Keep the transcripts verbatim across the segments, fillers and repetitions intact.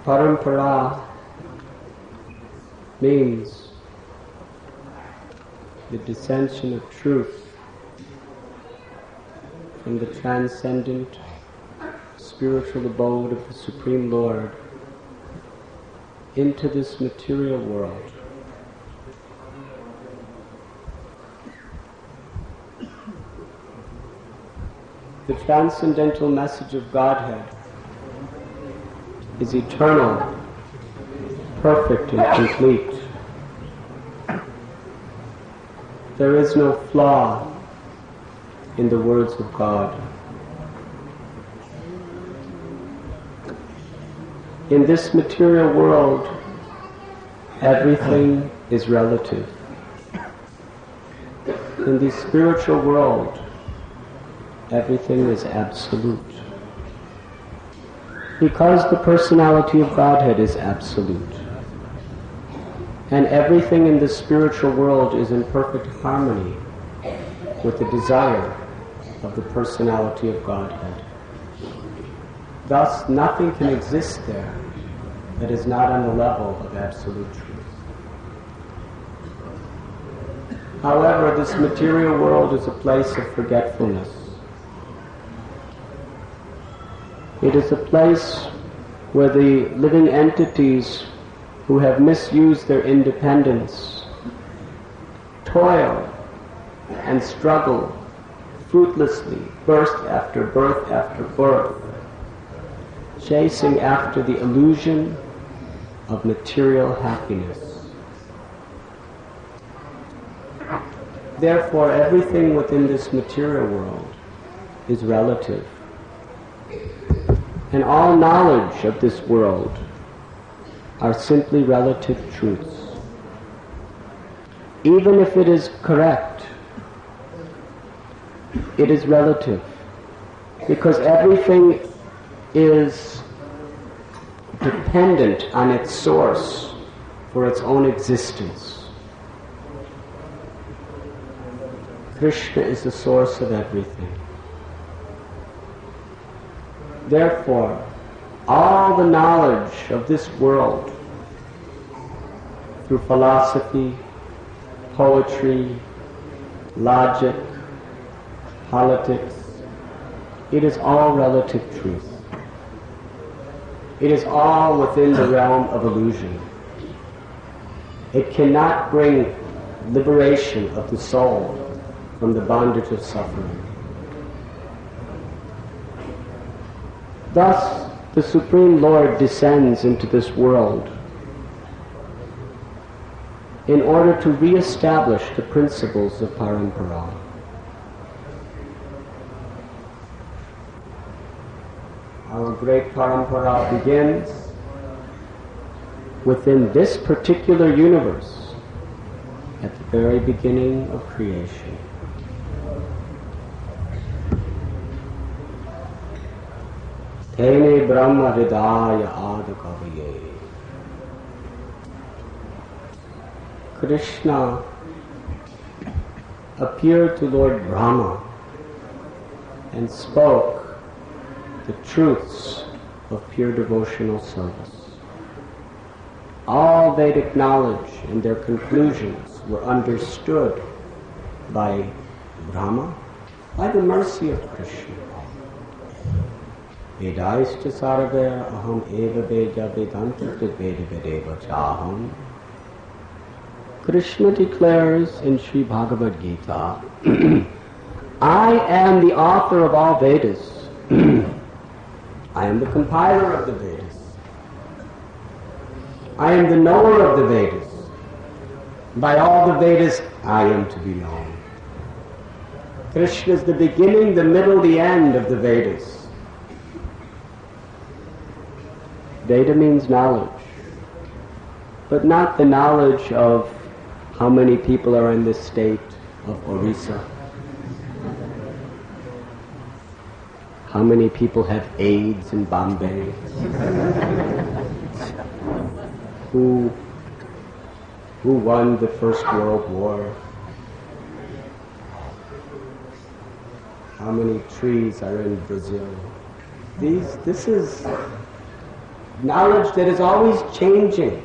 Parampara means the dissension of truth from the transcendent spiritual abode of the Supreme Lord into this material world. The transcendental message of Godhead is eternal, perfect and complete. There is no flaw in the words of God. In this material world, everything is relative. In the spiritual world, everything is absolute. Because the personality of Godhead is absolute, and everything in the spiritual world is in perfect harmony with the desire of the personality of Godhead. Thus, nothing can exist there that is not on the level of absolute truth. However, this material world is a place of forgetfulness. It is a place where the living entities who have misused their independence toil and struggle fruitlessly, birth after birth after birth, chasing after the illusion of material happiness. Therefore, everything within this material world is relative. And all knowledge of this world are simply relative truths. Even if it is correct, it is relative, because everything is dependent on its source for its own existence. Krishna is the source of everything. Therefore, all the knowledge of this world, through philosophy, poetry, logic, politics, it is all relative truth. It is all within the realm of illusion. It cannot bring liberation of the soul from the bondage of suffering. Thus, the Supreme Lord descends into this world in order to re-establish the principles of Parampara. Our great Parampara begins within this particular universe at the very beginning of creation. Tene Brahma Hridaya Adakaviye. Krishna appeared to Lord Brahma and spoke the truths of pure devotional service. All Vedic knowledge and their conclusions were understood by Brahma by the mercy of Krishna. Vedaishcha sarvaya aham eva veja vedanta veda vedeva chaham. Krishna declares in Sri Bhagavad Gita, I am the author of all Vedas. I am the compiler of the Vedas. I am the knower of the Vedas. By all the Vedas, I am to be known. Krishna is the beginning, the middle, the end of the Vedas. Veda means knowledge, but not the knowledge of how many people are in this state of Orissa, how many people have AIDS in Bombay, who who won the First World War, how many trees are in Brazil. These, this is knowledge that is always changing.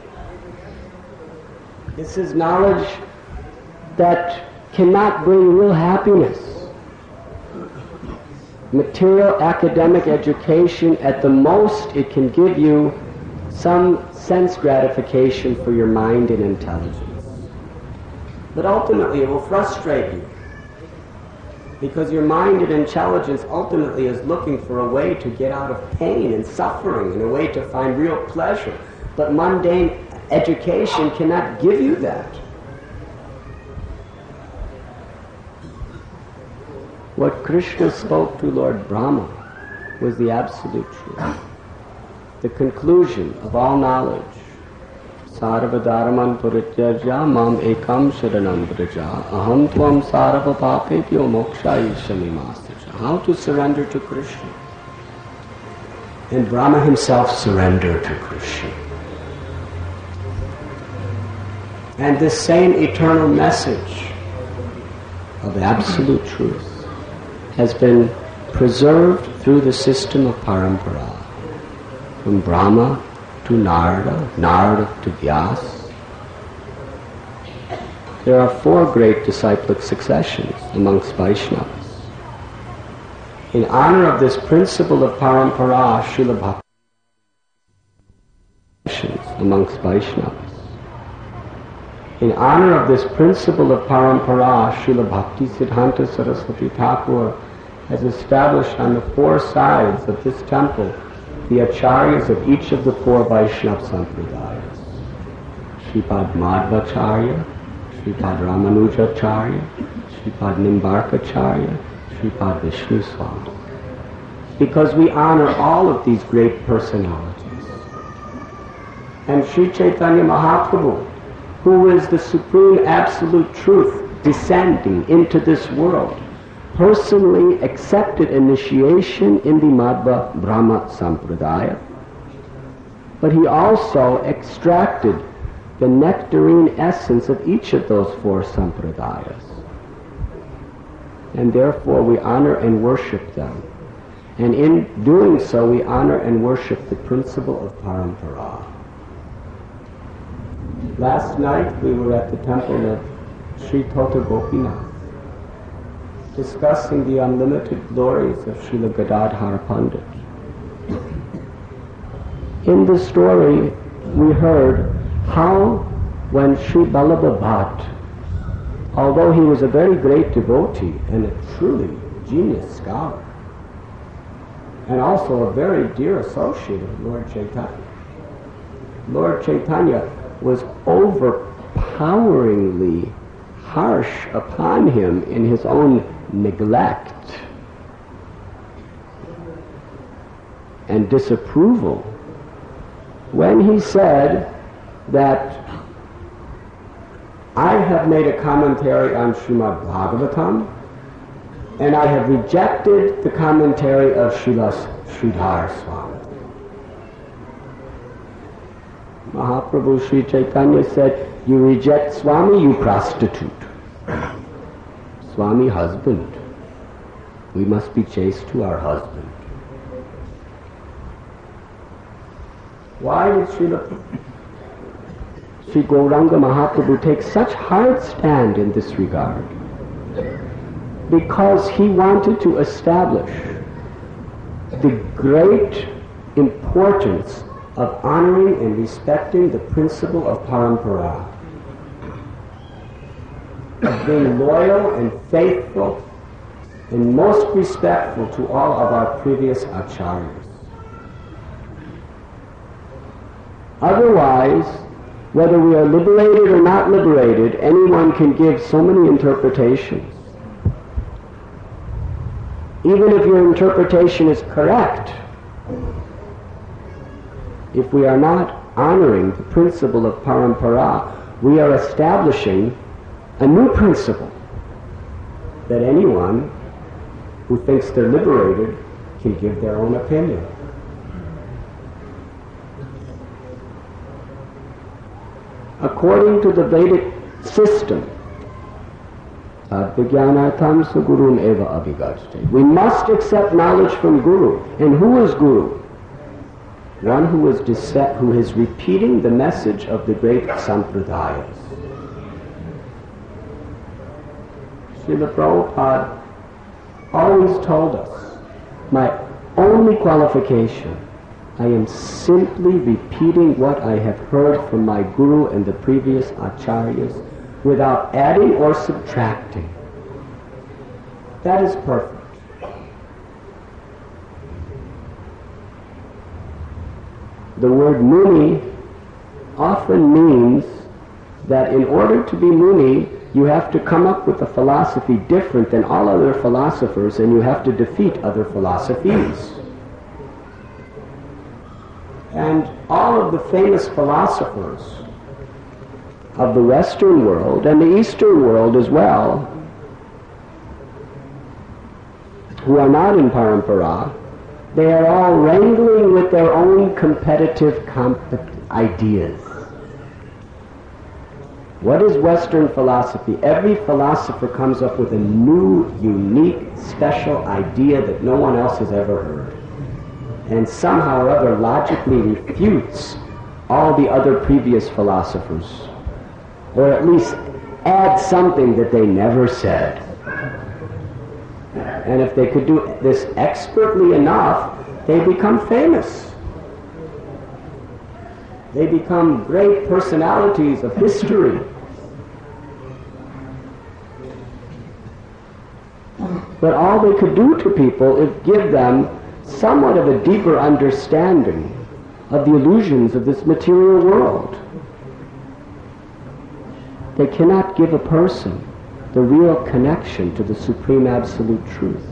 This is knowledge that cannot bring real happiness. Material academic education, at the most, it can give you some sense gratification for your mind and intelligence. But ultimately it will frustrate you, because your mind and intelligence ultimately is looking for a way to get out of pain and suffering and a way to find real pleasure. But mundane education cannot give you that. What Krishna spoke to Lord Brahma was the absolute truth, the conclusion of all knowledge. Sarvadharman purityajya mam ekam sharanam vraja aham tvam sarva papebhyo mokshayishyami mastaja. How to surrender to Krishna. And Brahma himself surrendered to Krishna. And this same eternal message of absolute truth has been preserved through the system of parampara, from Brahma to Narada, Narada to Vyasa. There are four great disciplic successions amongst Vaishnavas. In honor of this principle of parampara, Srila Bhakti amongst Vaishnavas. In honor of this principle of parampara, Srila Bhakti Siddhanta Saraswati Thakur has established on the four sides of this temple the acharyas of each of the four Vaishnava Sampradayas. Sripad Madhvacharya, Sripad Ramanujacharya, Sripad Nimbarkacharya, Sripad Vishnu Swami. Because we honor all of these great personalities. And Sri Chaitanya Mahaprabhu, who is the supreme absolute truth descending into this world, personally accepted initiation in the Madhva Brahma Sampradaya, but he also extracted the nectarine essence of each of those four Sampradayas. And therefore we honor and worship them. And in doing so we honor and worship the principle of parampara. Last night we were at the temple of Sri Tota Gopinath, discussing the unlimited glories of Srila Gadadhara Pandit. In the story, we heard how when Sri Vallabha Bhatt, although he was a very great devotee and a truly genius scholar, and also a very dear associate of Lord Chaitanya, Lord Chaitanya was overpoweringly harsh upon him in his own neglect and disapproval when he said that I have made a commentary on Srimad Bhagavatam and I have rejected the commentary of Srila Sridhar Swami. Mahaprabhu Sri Chaitanya said, you reject Swami, you prostitute. Swami, husband. We must be chaste to our husband. Why did Srila Sri Gauranga Mahaprabhu take such hard stand in this regard? Because he wanted to establish the great importance of honoring and respecting the principle of parampara, of being loyal and faithful and most respectful to all of our previous acharyas. Otherwise, whether we are liberated or not liberated, anyone can give so many interpretations. Even if your interpretation is correct, if we are not honoring the principle of parampara, we are establishing a new principle that anyone who thinks they're liberated can give their own opinion. According to the Vedic system, Advijnanatam Sugurum Eva Abhigajate. We must accept knowledge from Guru. And who is Guru? one who is, dise- who is repeating the message of the great Sampradayas. Srila Prabhupada always told us, my only qualification, I am simply repeating what I have heard from my Guru and the previous Acharyas without adding or subtracting. That is perfect. The word Muni often means that in order to be Muni, you have to come up with a philosophy different than all other philosophers, and you have to defeat other philosophies. And all of the famous philosophers of the Western world, and the Eastern world as well, who are not in Parampara, they are all wrangling with their own competitive comp- ideas. What is Western philosophy? Every philosopher comes up with a new, unique, special idea that no one else has ever heard, and somehow or other logically refutes all the other previous philosophers, or at least adds something that they never said. And if they could do this expertly enough, they become famous. They become great personalities of history. But all they could do to people is give them somewhat of a deeper understanding of the illusions of this material world. They cannot give a person the real connection to the Supreme Absolute Truth.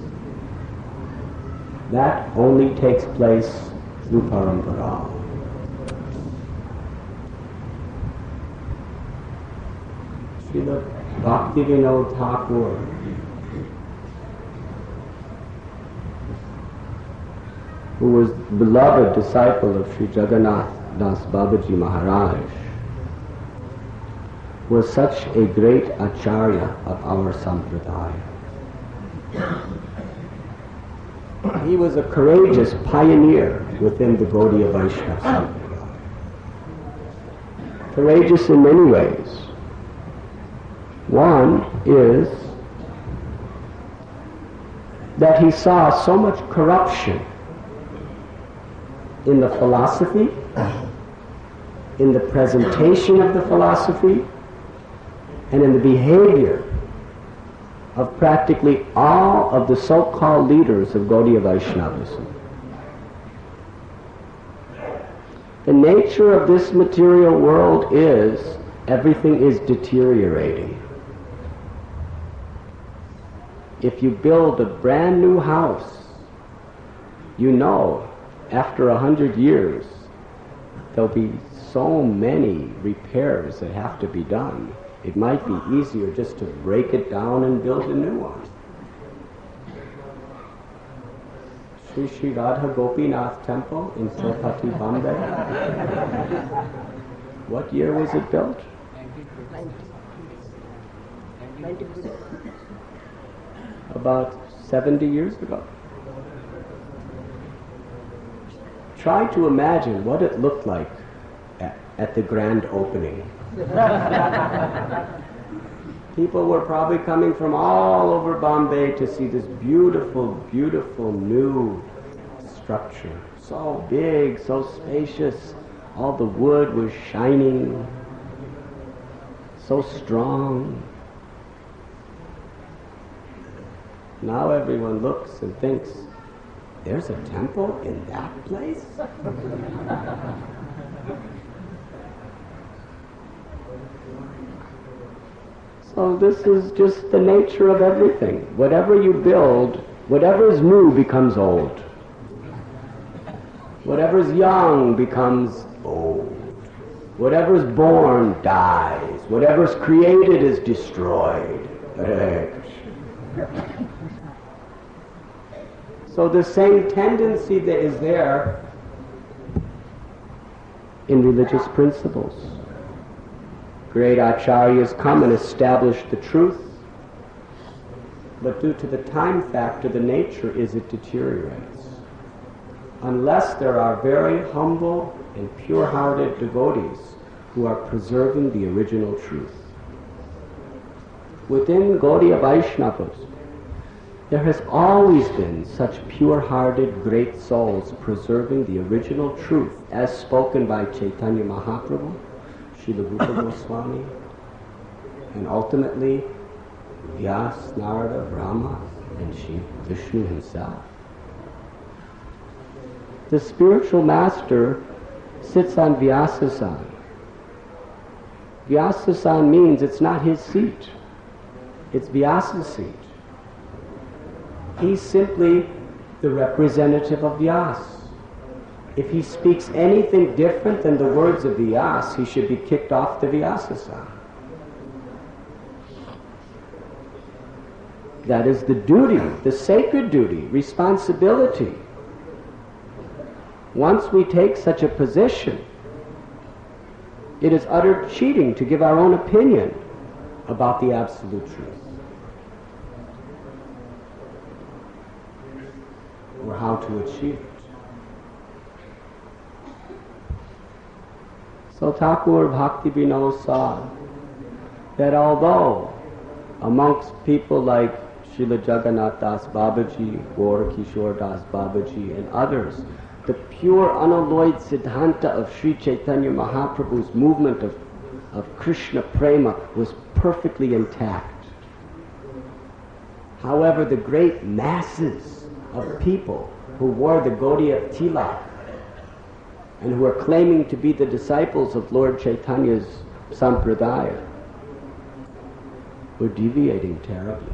That only takes place through Parampara. Srila Bhaktivinoda Thakur, who was beloved disciple of Sri Jagannath Das Babaji Maharaj, was such a great acharya of our sampradaya. He was a courageous pioneer within the Gaudiya Vaishnava sampradaya. Courageous in many ways. One is that he saw so much corruption in the philosophy, in the presentation of the philosophy, and in the behavior of practically all of the so-called leaders of Gaudiya Vaishnavism. The nature of this material world is everything is deteriorating. If you build a brand new house, you know after a hundred years there'll be so many repairs that have to be done. It might be easier just to break it down and build a new one. Sri Sri Radha Gopinath Temple in Chowpatty, Bombay. What year was it built? About seventy years ago. Try to imagine what it looked like at, at the grand opening. People were probably coming from all over Bombay to see this beautiful, beautiful new structure. So big, so spacious. All the wood was shining, so strong. Now everyone looks and thinks, there's a temple in that place? So this is just the nature of everything. Whatever you build, whatever is new becomes old. Whatever is young becomes old. Whatever is born dies. Whatever is created is destroyed. So the same tendency that is there in religious principles. Great acharyas come and establish the truth, but due to the time factor, the nature is it deteriorates. unless there are very humble and pure-hearted devotees who are preserving the original truth. Within Gaudiya Vaishnavas, there has always been such pure-hearted great souls preserving the original truth as spoken by Chaitanya Mahaprabhu, Srila Rupa Goswami, and ultimately Vyas, Narada, Brahma, and Shiva, Vishnu himself. The spiritual master sits on Vyasasan. Vyasasan means it's not his seat, it's Vyasa's seat. He's simply the representative of Vyas. If he speaks anything different than the words of Vyas, he should be kicked off the Vyasasan. That is the duty, the sacred duty, responsibility. Once we take such a position, it is utter cheating to give our own opinion about the absolute truth, or how to achieve it. So Thakur Bhakti Vinod saw that although amongst people like Srila Jagannath Das Babaji, Gaura Kishore Das Babaji, and others, the pure unalloyed Siddhanta of Sri Chaitanya Mahaprabhu's movement of, of Krishna Prema was perfectly intact. However, the great masses of people who wore the Gaudiya Tilak and who are claiming to be the disciples of Lord Chaitanya's Sampradaya were deviating terribly.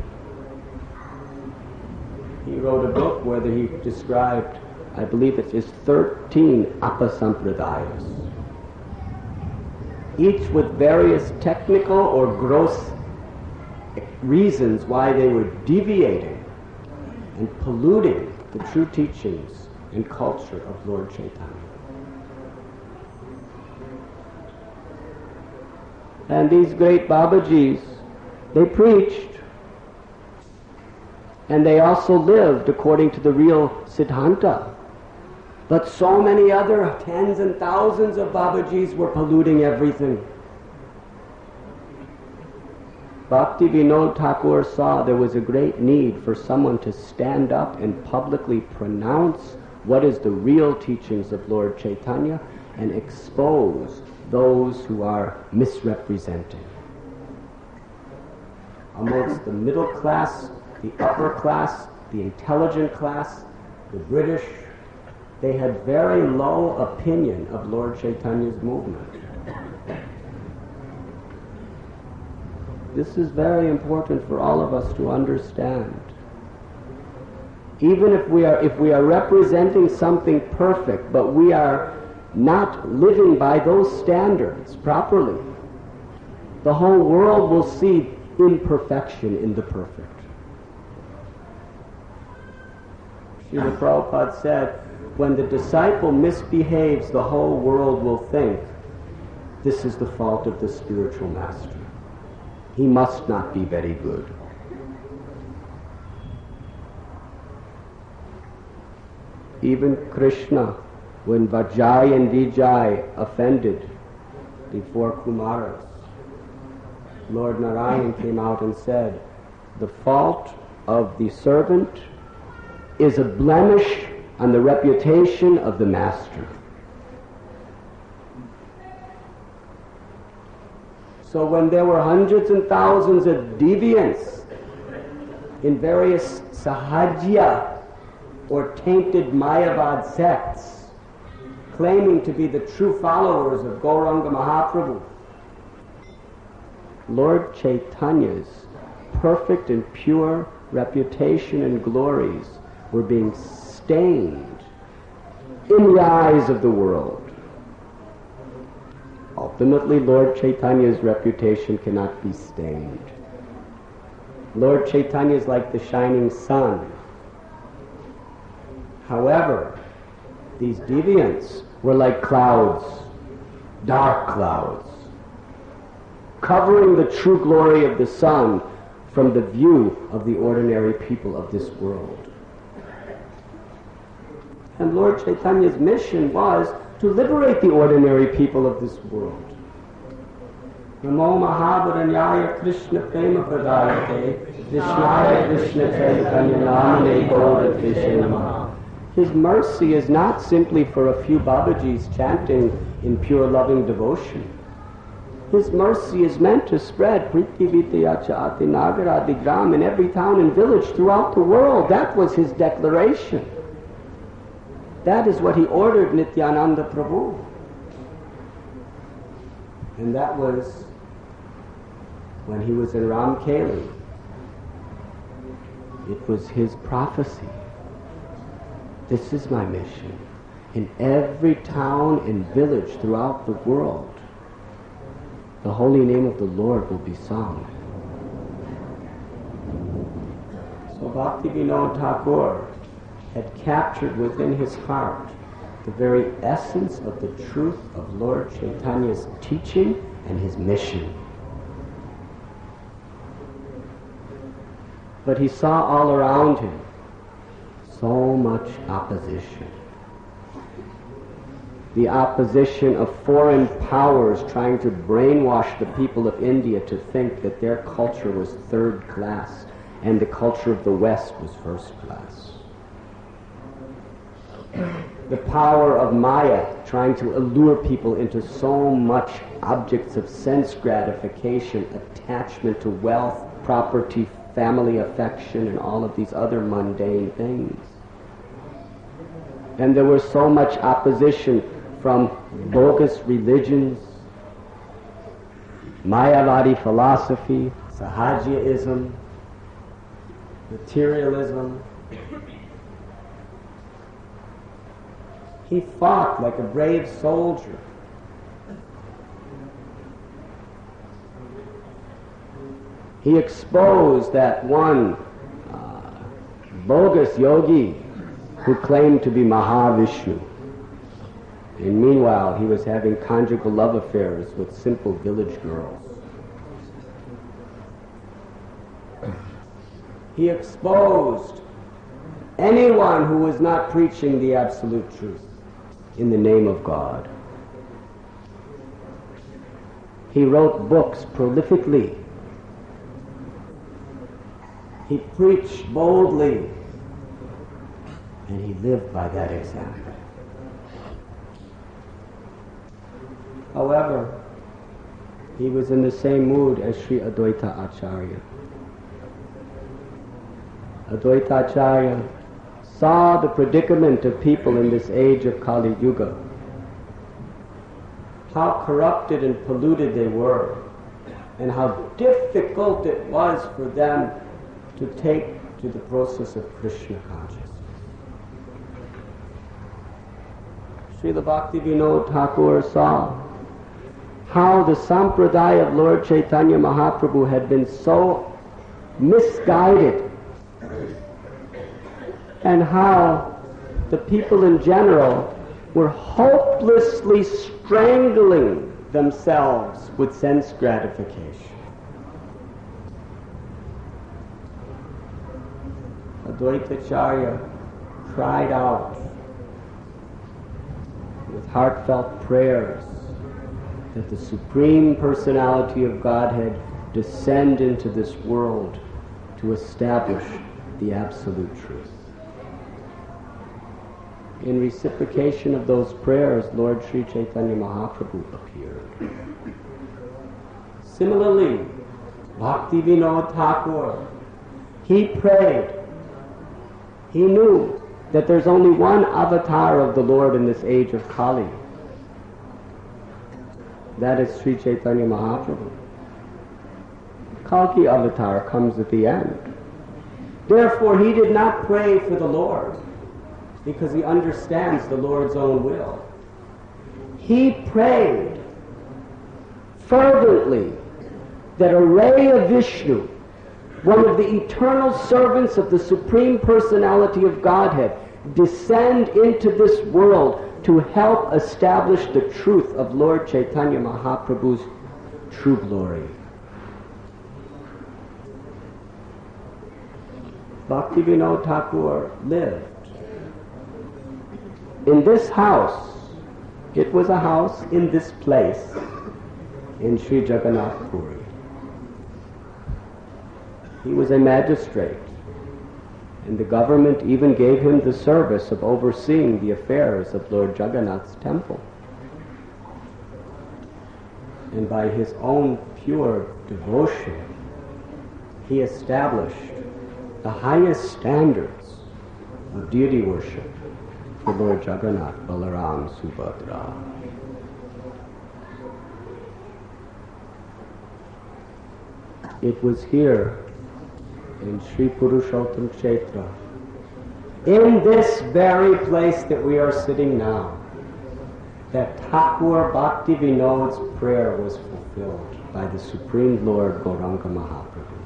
He wrote a book where he described, I believe it is thirteen Apasampradayas, each with various technical or gross reasons why they were deviating and polluting the true teachings and culture of Lord Chaitanya. And these great Babajis, they preached, and they also lived according to the real Siddhanta. But so many other tens and thousands of Babajis were polluting everything. Bhakti Vinod Thakur saw there was a great need for someone to stand up and publicly pronounce what is the real teachings of Lord Chaitanya and expose those who are misrepresenting. Amongst the middle class, the upper class, the intelligent class, the British, they had very low opinion of Lord Chaitanya's movement. This is very important for all of us to understand. Even if we are if we are representing something perfect, but we are not living by those standards properly, the whole world will see imperfection in the perfect. Srila Prabhupada said, when the disciple misbehaves, the whole world will think this is the fault of the spiritual master. He must not be very good. Even Krishna, when Vajay and Vijay offended before Kumaras, Lord Narayan came out and said, the fault of the servant is a blemish on the reputation of the master. So when there were hundreds and thousands of deviants in various sahajya or tainted Mayavad sects claiming to be the true followers of Gauranga Mahaprabhu, Lord Chaitanya's perfect and pure reputation and glories were being stained in the eyes of the world. Ultimately, Lord Chaitanya's reputation cannot be stained. Lord Chaitanya is like the shining sun. However, these deviants were like clouds, dark clouds, covering the true glory of the sun from the view of the ordinary people of this world. And Lord Chaitanya's mission was to liberate the ordinary people of this world. Namo Mahabharanyaya Krishna Prema Pradayate Krishnaya Krishna Chaitanya Namane Gauratishe Namaha. His mercy is not simply for a few Babajis chanting in pure loving devotion. His mercy is meant to spread Priti Vityacha Ati Nagaradi Gram in every town and village throughout the world. That was his declaration. That is what he ordered Nityananda Prabhu. And that was when he was in Ramkeli. It was his prophecy. This is my mission. In every town and village throughout the world, the holy name of the Lord will be sung. So Bhaktivinoda Thakur had captured within his heart the very essence of the truth of Lord Chaitanya's teaching and his mission. But he saw all around him so much opposition. The opposition of foreign powers trying to brainwash the people of India to think that their culture was third class and the culture of the West was first class. The power of Maya trying to allure people into so much objects of sense gratification, attachment to wealth, property, family affection, and all of these other mundane things. And there was so much opposition from bogus religions, Mayavadi philosophy, Sahajaism, materialism. He fought like a brave soldier. He exposed that one uh, bogus yogi who claimed to be Mahavishnu. And meanwhile, he was having conjugal love affairs with simple village girls. He exposed anyone who was not preaching the absolute truth in the name of God. He wrote books prolifically. He preached boldly, and he lived by that example. However, he was in the same mood as Sri Advaita Acharya. Advaita Acharya saw the predicament of people in this age of Kali Yuga, how corrupted and polluted they were, and how difficult it was for them to take to the process of Krishna consciousness. Srila Bhaktivinoda Thakur saw how the sampradaya of Lord Chaitanya Mahaprabhu had been so misguided, and how the people in general were hopelessly strangling themselves with sense gratification. Advaitacharya cried out with heartfelt prayers that the Supreme Personality of Godhead descend into this world to establish the absolute truth. In reciprocation of those prayers, Lord Sri Chaitanya Mahaprabhu appeared. Similarly, Bhaktivinoda Thakur, he prayed. He knew that there's only one avatar of the Lord in this age of Kali. That is Sri Chaitanya Mahaprabhu. Kalki avatar comes at the end. Therefore, he did not pray for the Lord, because he understands the Lord's own will. He prayed fervently that a ray of Vishnu, one of the eternal servants of the Supreme Personality of Godhead, descend into this world to help establish the truth of Lord Chaitanya Mahaprabhu's true glory. Bhaktivinoda Thakur lived in this house, it was a house in this place, in Sri Jagannath Puri. He was a magistrate, and the government even gave him the service of overseeing the affairs of Lord Jagannath's temple. And by his own pure devotion, he established the highest standards of deity worship for Lord Jagannath, Balaram, Subhadra. It was here in Sri Purushottam Kshetra, in this very place that we are sitting now, that Thakur Bhakti Vinod's prayer was fulfilled by the Supreme Lord Gauranga Mahaprabhu.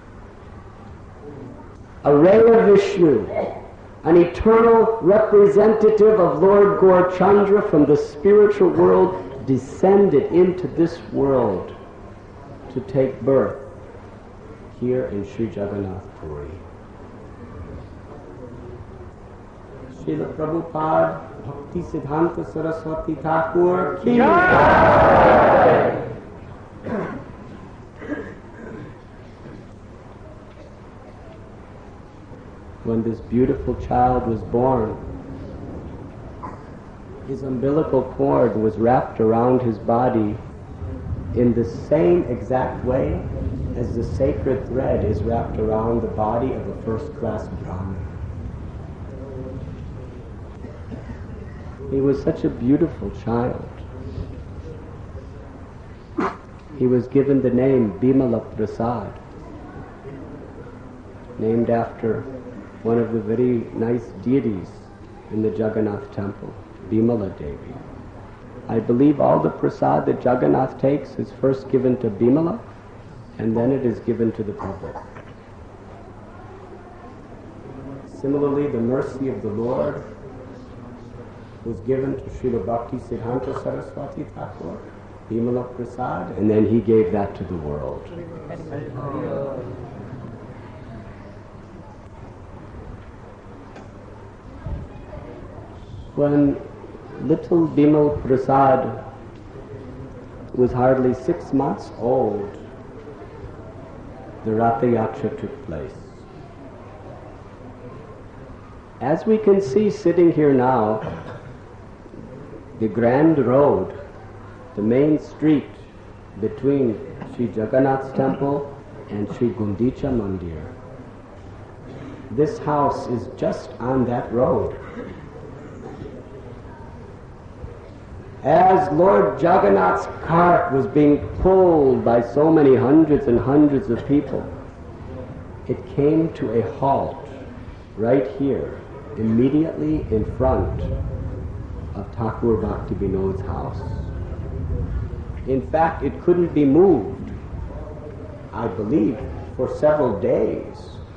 A ray of Vishnu, an eternal representative of Lord Gaurachandra from the spiritual world, descended into this world to take birth here in Sri Jagannath Puri. Srila Prabhupada Bhakti Siddhanta Saraswati Thakur ki jai. When this beautiful child was born, his umbilical cord was wrapped around his body in the same exact way as the sacred thread is wrapped around the body of a first-class Brahmin. He was such a beautiful child. He was given the name Bimala Prasad, named after one of the very nice deities in the Jagannath temple, Bimala Devi. I believe all the prasad that Jagannath takes is first given to Bimala, and then it is given to the public. Similarly, the mercy of the Lord was given to Srila Bhakti Siddhanta Saraswati Thakur, Bimala Prasad, and then he gave that to the world. When little Bimal Prasad was hardly six months old, the Ratha Yatra took place. As we can see sitting here now, the grand road, the main street between Sri Jagannath's temple and Sri Gundicha Mandir, this house is just on that road. As Lord Jagannath's cart was being pulled by so many hundreds and hundreds of people, it came to a halt right here, immediately in front of Thakur Bhakti Vinod's house. In fact, it couldn't be moved, I believe, for several days.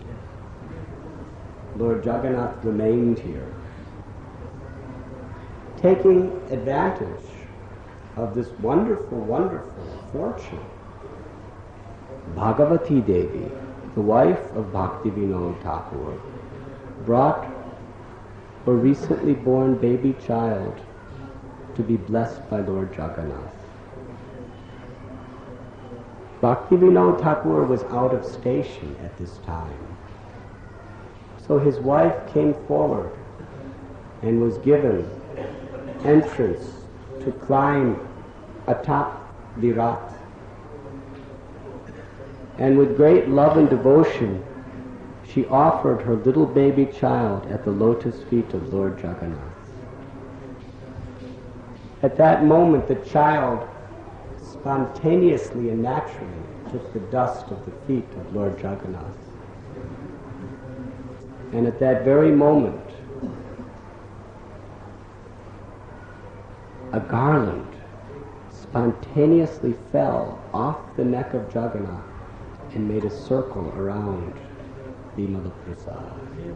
Lord Jagannath remained here, taking advantage of this wonderful, wonderful fortune. Bhagavati Devi, the wife of Bhakti Vinod Thakur, brought her recently born baby child to be blessed by Lord Jagannath. Bhakti Vinod Thakur was out of station at this time. So his wife came forward and was given entrance to climb atop the Rath. And with great love and devotion, she offered her little baby child at the lotus feet of Lord Jagannath. At that moment, the child spontaneously and naturally took the dust of the feet of Lord Jagannath. And at that very moment, a garland spontaneously fell off the neck of Jagannath and made a circle around Bimala Prasad.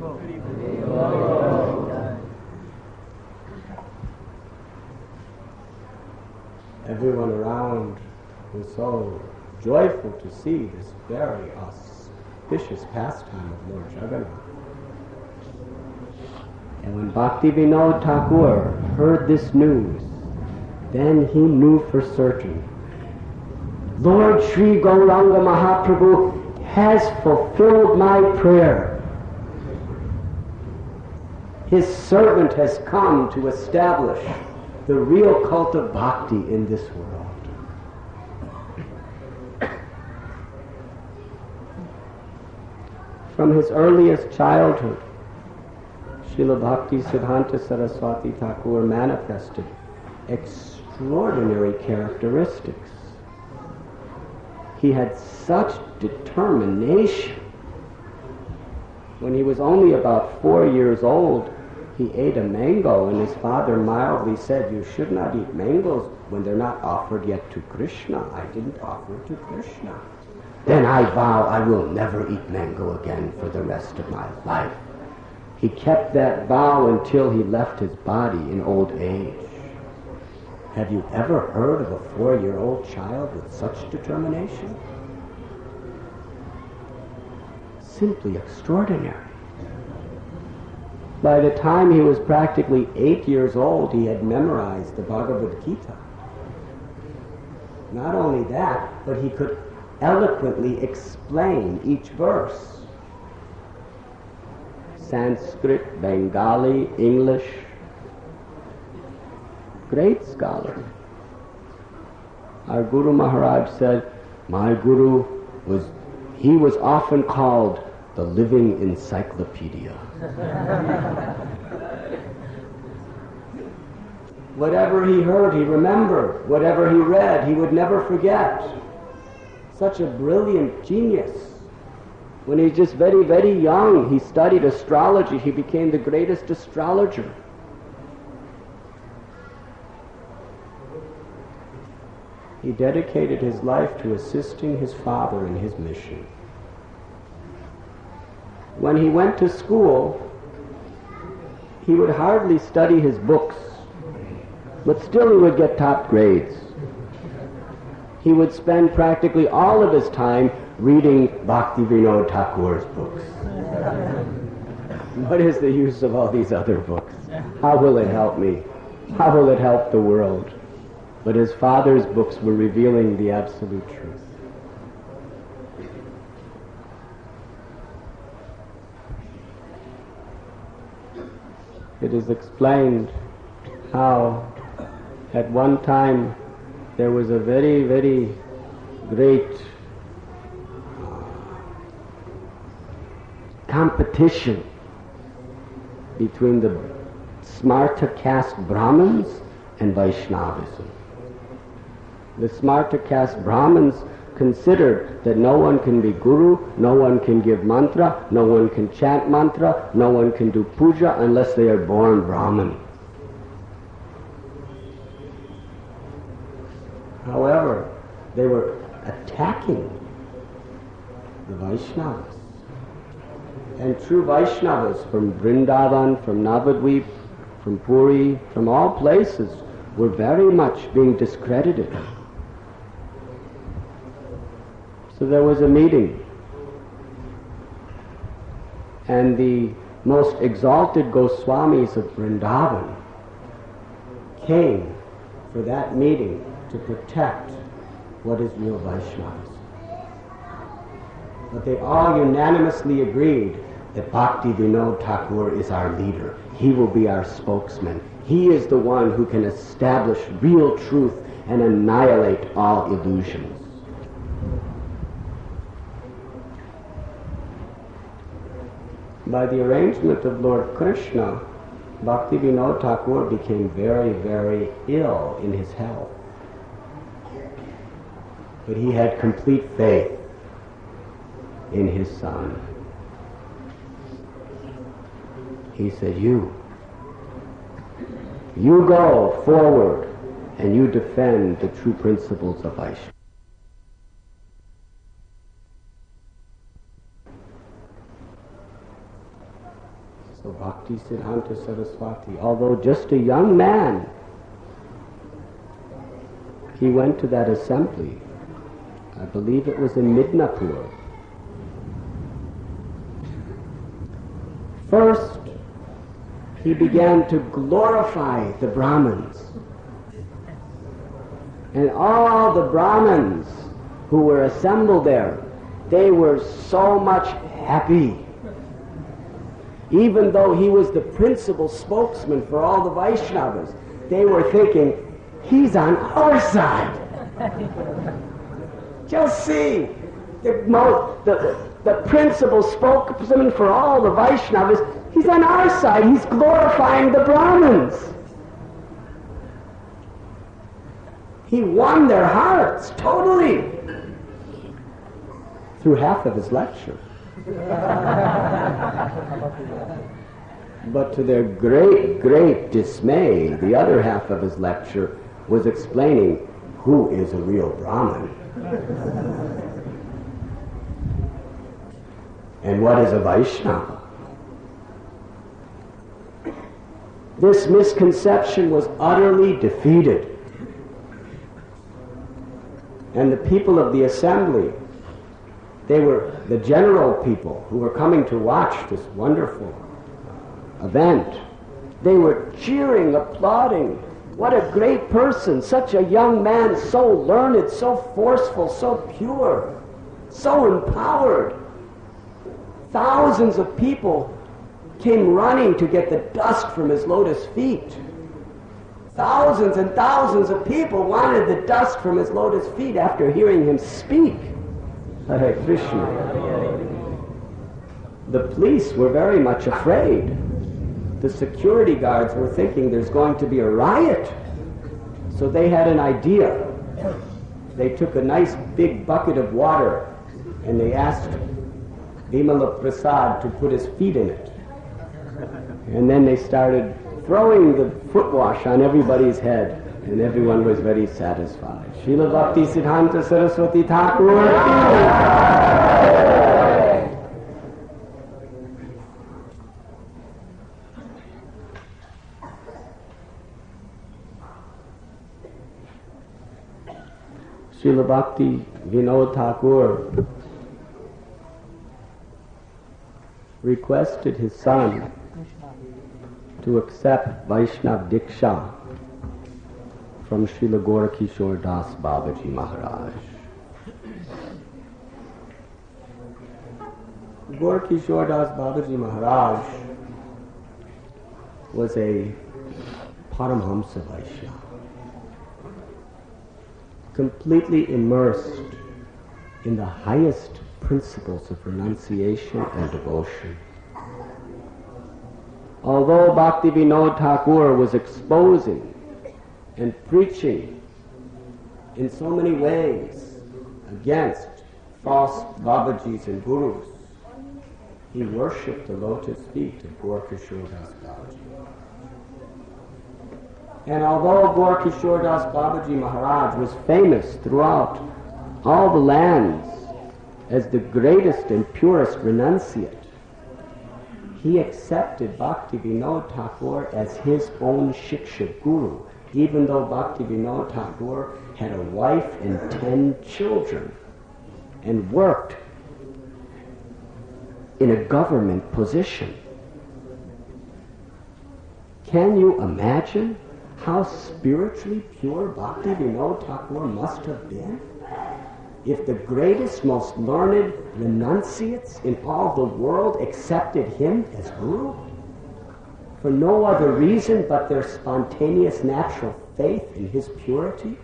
Everyone around was so joyful to see this very auspicious pastime of Lord Jagannath. And when Bhakti Vinod Thakur heard this news, then he knew for certain, Lord Sri Gauranga Mahaprabhu has fulfilled my prayer. His servant has come to establish the real cult of bhakti in this world. From his earliest childhood, Srila Bhakti Siddhanta Saraswati Thakur manifested extraordinary characteristics. He had such determination. When he was only about four years old, he ate a mango, and his father mildly said, you should not eat mangoes when they're not offered yet to Krishna. I didn't offer to Krishna. Then I vow I will never eat mango again for the rest of my life. He kept that vow until he left his body in old age. Have you ever heard of a four-year-old child with such determination? Simply extraordinary. By the time he was practically eight years old, he had memorized the Bhagavad Gita. Not only that, but he could eloquently explain each verse. Sanskrit, Bengali, English. Great scholar. Our Guru Maharaj said, my Guru was, he was often called the living encyclopedia. Whatever he heard, he remembered. Whatever he read, he would never forget. Such a brilliant genius. When he was just very, very young, he studied astrology. He became the greatest astrologer. He dedicated his life to assisting his father in his mission. When he went to school, he would hardly study his books, but still he would get top grades. He would spend practically all of his time reading Bhakti Vinod Thakur's books. What is the use of all these other books? How will it help me? How will it help the world? But his father's books were revealing the absolute truth. It is explained how at one time there was a very, very great competition between the Smarta caste Brahmins and Vaishnavism. The Smarta caste Brahmins considered that no one can be guru, no one can give mantra, no one can chant mantra, no one can do puja unless they are born Brahmin. However, they were attacking the Vaishnavas. And true Vaishnavas from Vrindavan, from Navadvip, from Puri, from all places were very much being discredited. So there was a meeting, and the most exalted Goswamis of Vrindavan came for that meeting to protect what is real Vaishnavas. But they all unanimously agreed that Bhakti Vinod Thakur is our leader. He will be our spokesman. He is the one who can establish real truth and annihilate all illusions. By the arrangement of Lord Krishna, Bhakti Vinod Thakur became very, very ill in his health. But he had complete faith in his son. He said, you, you go forward and you defend the true principles of Vaishnavism. So Bhakti Siddhanta Saraswati, although just a young man, he went to that assembly. I believe it was in Midnapur. First, he began to glorify the Brahmins. And all the Brahmins who were assembled there, they were so much happy. Even though he was the principal spokesman for all the Vaishnavas, they were thinking, he's on our side. Just see, the, most, the, the principal spokesman for all the Vaishnavas, he's on our side. He's glorifying the Brahmins. He won their hearts totally through half of his lecture. But to their great, great dismay, the other half of his lecture was explaining who is a real Brahmin and what is a Vaishnava. This misconception was utterly defeated. And the people of the assembly, they were the general people who were coming to watch this wonderful event. They were cheering, applauding. What a great person, such a young man, so learned, so forceful, so pure, so empowered. Thousands of people came running to get the dust from his lotus feet. Thousands and thousands of people wanted the dust from his lotus feet after hearing him speak. Hare Krishna. The police were very much afraid. The security guards were thinking there's going to be a riot. So they had an idea. They took a nice big bucket of water and they asked Vimala Prasad to put his feet in it. And then they started throwing the foot wash on everybody's head, and everyone was very satisfied. Srila Bhakti Siddhanta Saraswati Thakur. Srila Bhakti Vinod Thakur requested his son to accept Vaishnav Diksha from Srila Gorakishore Das Babaji Maharaj. Gorakishore Das Babaji Maharaj was a Paramhamsa Vaishnava, completely immersed in the highest principles of renunciation and devotion. Although Bhakti Vinod Thakur was exposing and preaching in so many ways against false Babajis and Gurus, he worshipped the lotus feet of Gorakishore Das Babaji. And although Gorakishore Das Babaji Maharaj was famous throughout all the lands as the greatest and purest renunciate, he accepted Bhakti Vinod Thakur as his own Shiksha Guru, even though Bhakti Vinod Thakur had a wife and ten children and worked in a government position. Can you imagine how spiritually pure Bhakti Vinod Thakur must have been? If the greatest, most learned renunciates in all the world accepted him as Guru, for no other reason but their spontaneous natural faith in his purity?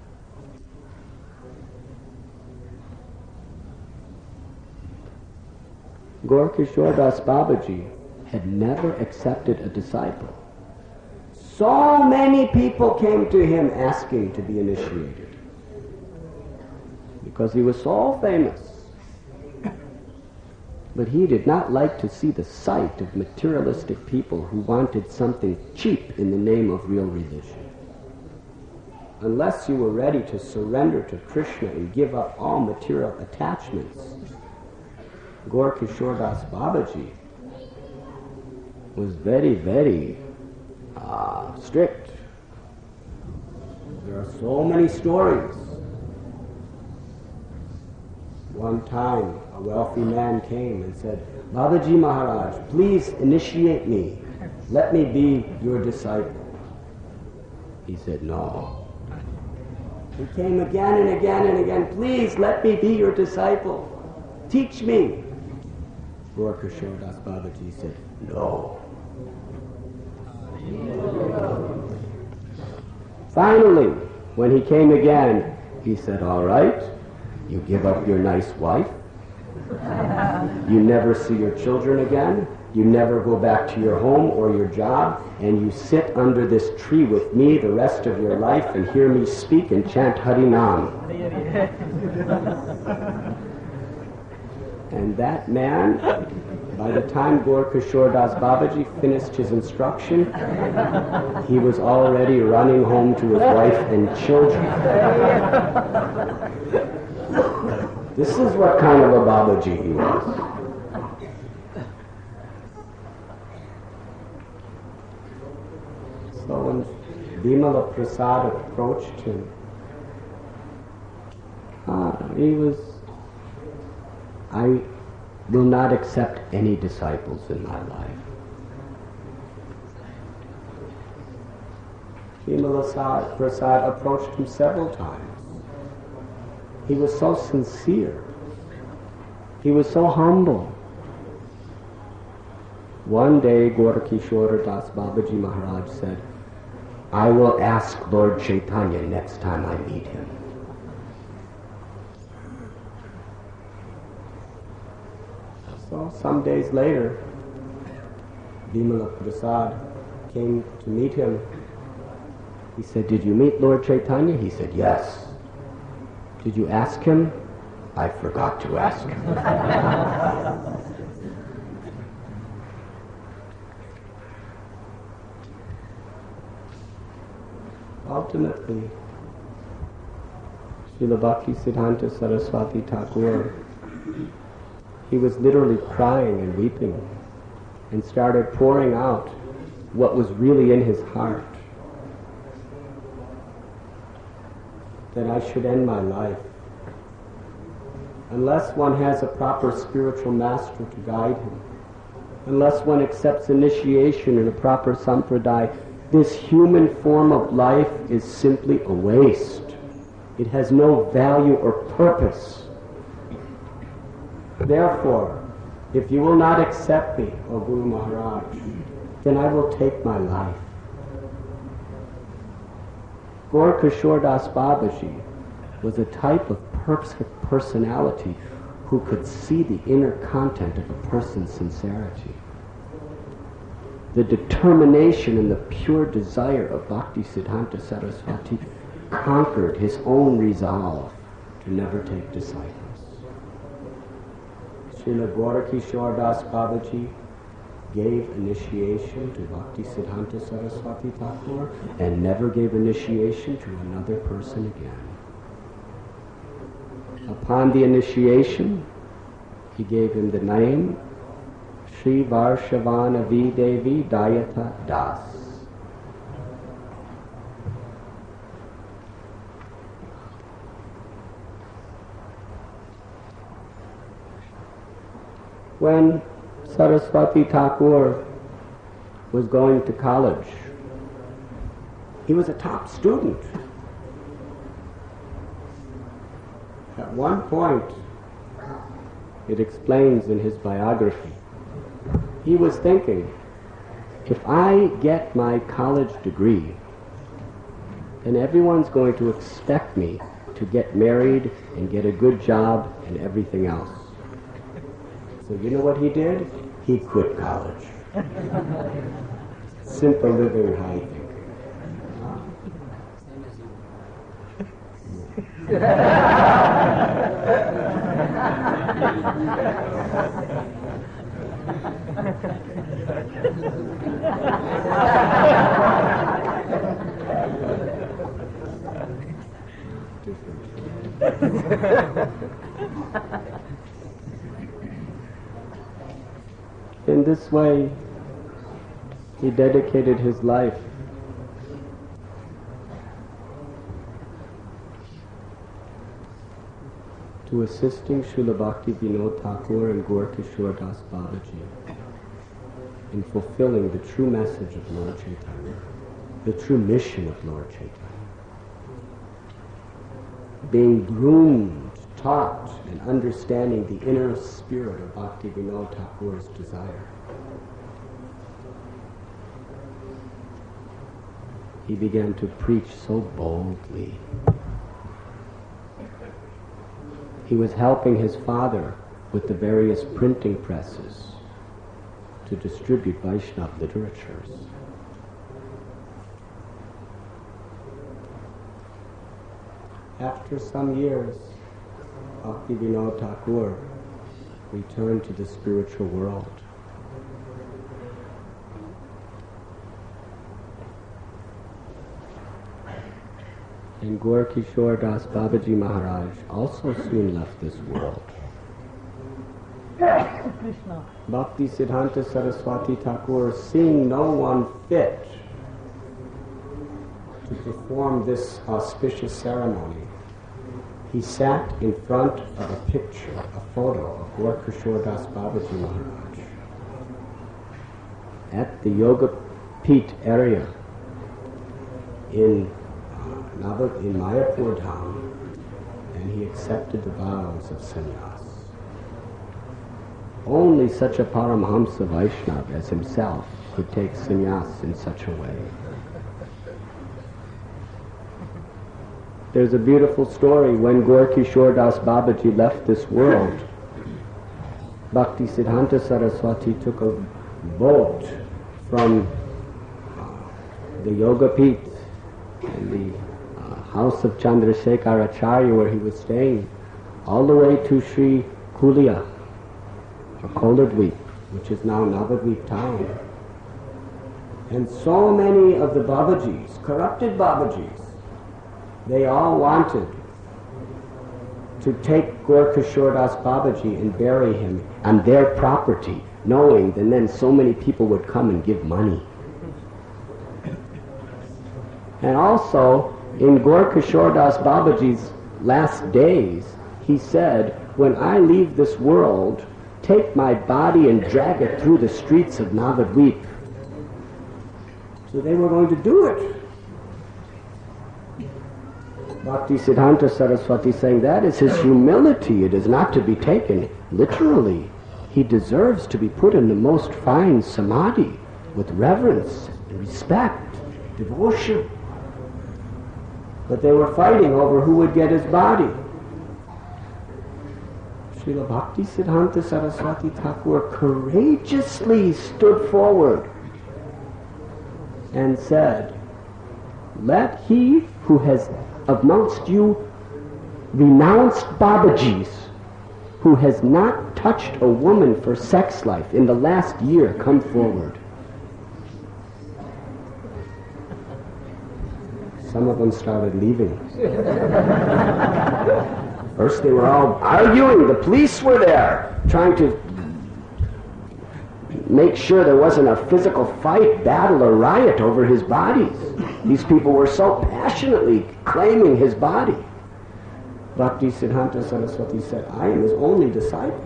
Gorakishore Das Babaji had never accepted a disciple. So many people came to him asking to be initiated, because he was so famous. But he did not like to see the sight of materialistic people who wanted something cheap in the name of real religion. Unless you were ready to surrender to Krishna and give up all material attachments, Gorakishore Das Babaji was very, very uh, strict. There are so many stories. One time, a wealthy man came and said, Babaji Maharaj, please initiate me let me be your disciple. He said, no. He came again and again and again, please let me be your disciple. Teach me. Gaura-Kishora Das Babaji said, no. Finally, when he came again, he said, all right, you give up your nice wife, you never see your children again, you never go back to your home or your job, and you sit under this tree with me the rest of your life and hear me speak and chant Harinam. And that man, by the time Gaura-Kishora Das Babaji finished his instruction, he was already running home to his wife and children. This is what kind of a Babaji he was. So when Bimala Prasad approached him, uh, he was, I will not accept any disciples in my life. Bimala Prasad approached him several times. He was so sincere. He was so humble. One day, Gaura-Kishora Das Babaji Maharaj said, I will ask Lord Chaitanya next time I meet him. So some days later, Bimala Prasad came to meet him. He said, did you meet Lord Chaitanya? He said, yes. Did you ask him? I forgot to ask him. Ultimately, Srila Bhaktisiddhanta Saraswati Thakur, he was literally crying and weeping and started pouring out what was really in his heart. That I should end my life. Unless one has a proper spiritual master to guide him, unless one accepts initiation in a proper sampradaya, this human form of life is simply a waste. It has no value or purpose. Therefore, if you will not accept me, O Guru Maharaj, then I will take my life. Gaura-Kishora Das Babaji was a type of perfect personality who could see the inner content of a person's sincerity. The determination and the pure desire of Bhaktisiddhanta Saraswati conquered his own resolve to never take disciples. Srila Gaura-Kishora Das Babaji gave initiation to Bhaktisiddhanta Saraswati Thakur and never gave initiation to another person again. Upon the initiation, he gave him the name Sri Varshavana Videvi Dayata Das. When Saraswati Thakur was going to college, he was a top student. At one point, it explains in his biography, he was thinking, if I get my college degree, then everyone's going to expect me to get married and get a good job and everything else. So you know what he did? He quit college. Simple living, high thinking. In this way, he dedicated his life to assisting Srila Bhakti Vinod Thakur and Gaura-Kishora Das Babaji. in fulfilling the true message of Lord Chaitanya, the true mission of Lord Chaitanya. Being groomed, taught, and understanding the inner spirit of Bhaktivinoda Thakur's desire. He began to preach so boldly. He was helping his father with the various printing presses to distribute Vaishnava literatures. After some years, Bhaktivinoda Thakur returned to the spiritual world. And Gaur Kishore Das Babaji Maharaj also soon left this world. Krishna. Bhakti Siddhanta Saraswati Thakur, seeing no one fit to perform this auspicious ceremony, he sat in front of a picture, a photo of Gaur Kishore Das Babaji Maharaj at the Yoga Peeth area in uh, in Mayapur Dham, and he accepted the vows of sannyas. Only such a Paramhamsa Vaishnava as himself could take sannyas in such a way. There's a beautiful story. When Gaur Kishore Das Babaji left this world, Bhakti Siddhanta Saraswati took a boat from uh, the Yoga Peeth and the uh, house of Chandrasekhar Acharya where he was staying, all the way to Sri Kulia, or Koladweep, which is now Navadweep town. And so many of the Babajis, corrupted Babajis, they all wanted to take Gaur Kishore Das Babaji and bury him on their property, knowing that then so many people would come and give money. And also, in Gaur Kishore Das Babaji's last days, he said, when I leave this world, take my body and drag it through the streets of Navadweep. So they were going to do it. Bhakti Siddhanta Saraswati saying that is his humility. It is not to be taken literally. He deserves to be put in the most fine samadhi with reverence and respect, devotion. But they were fighting over who would get his body. Srila Bhakti Siddhanta Saraswati Thakur courageously stood forward and said, let he who has amongst you renounced Babajis, who has not touched a woman for sex life in the last year, come forward. Some of them started leaving. First they were all arguing. The police were there, trying to make sure there wasn't a physical fight, battle, or riot over his bodies. These people were so passionately claiming his body. Bhakti Siddhanta Saraswati said, I am his only disciple.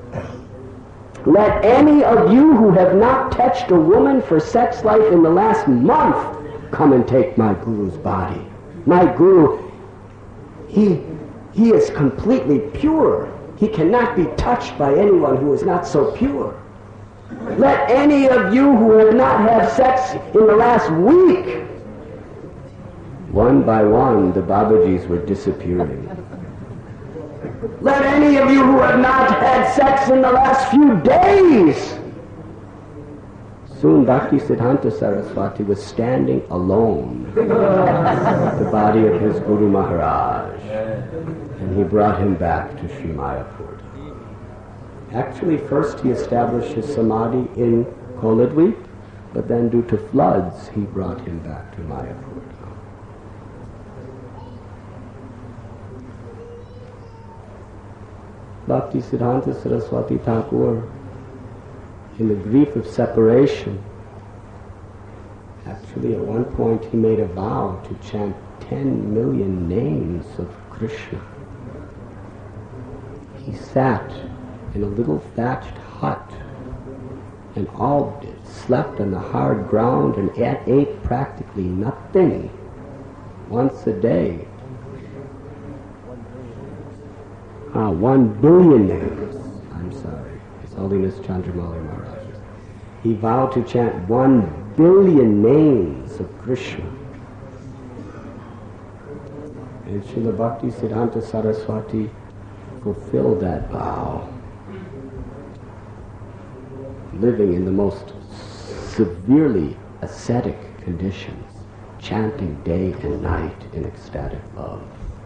Let any of you who have not touched a woman for sex life in the last month come and take my Guru's body. My Guru, he, he is completely pure. He cannot be touched by anyone who is not so pure. Let any of you who have not had sex in the last week. One by one, the Babajis were disappearing. Let any of you who have not had sex in the last few days. Soon Bhakti Siddhanta Saraswati was standing alone with the body of his Guru Maharaj, and he brought him back to Sri Mayapur. Actually, first he established his samadhi in Koladweep, but then due to floods, he brought him back to Mayapur. Bhakti Siddhanta Saraswati Thakur, in the grief of separation, actually at one point he made a vow to chant ten million names of Krishna. He sat in a little thatched hut, and all slept on the hard ground and ate, ate practically nothing once a day. Ah, one billion names. I'm sorry. His Holiness Chandramauli Maharaj. He vowed to chant one billion names of Krishna. And Srila Bhakti Siddhanta Saraswati fulfilled that vow, living in the most severely ascetic conditions, chanting day and night in ecstatic love.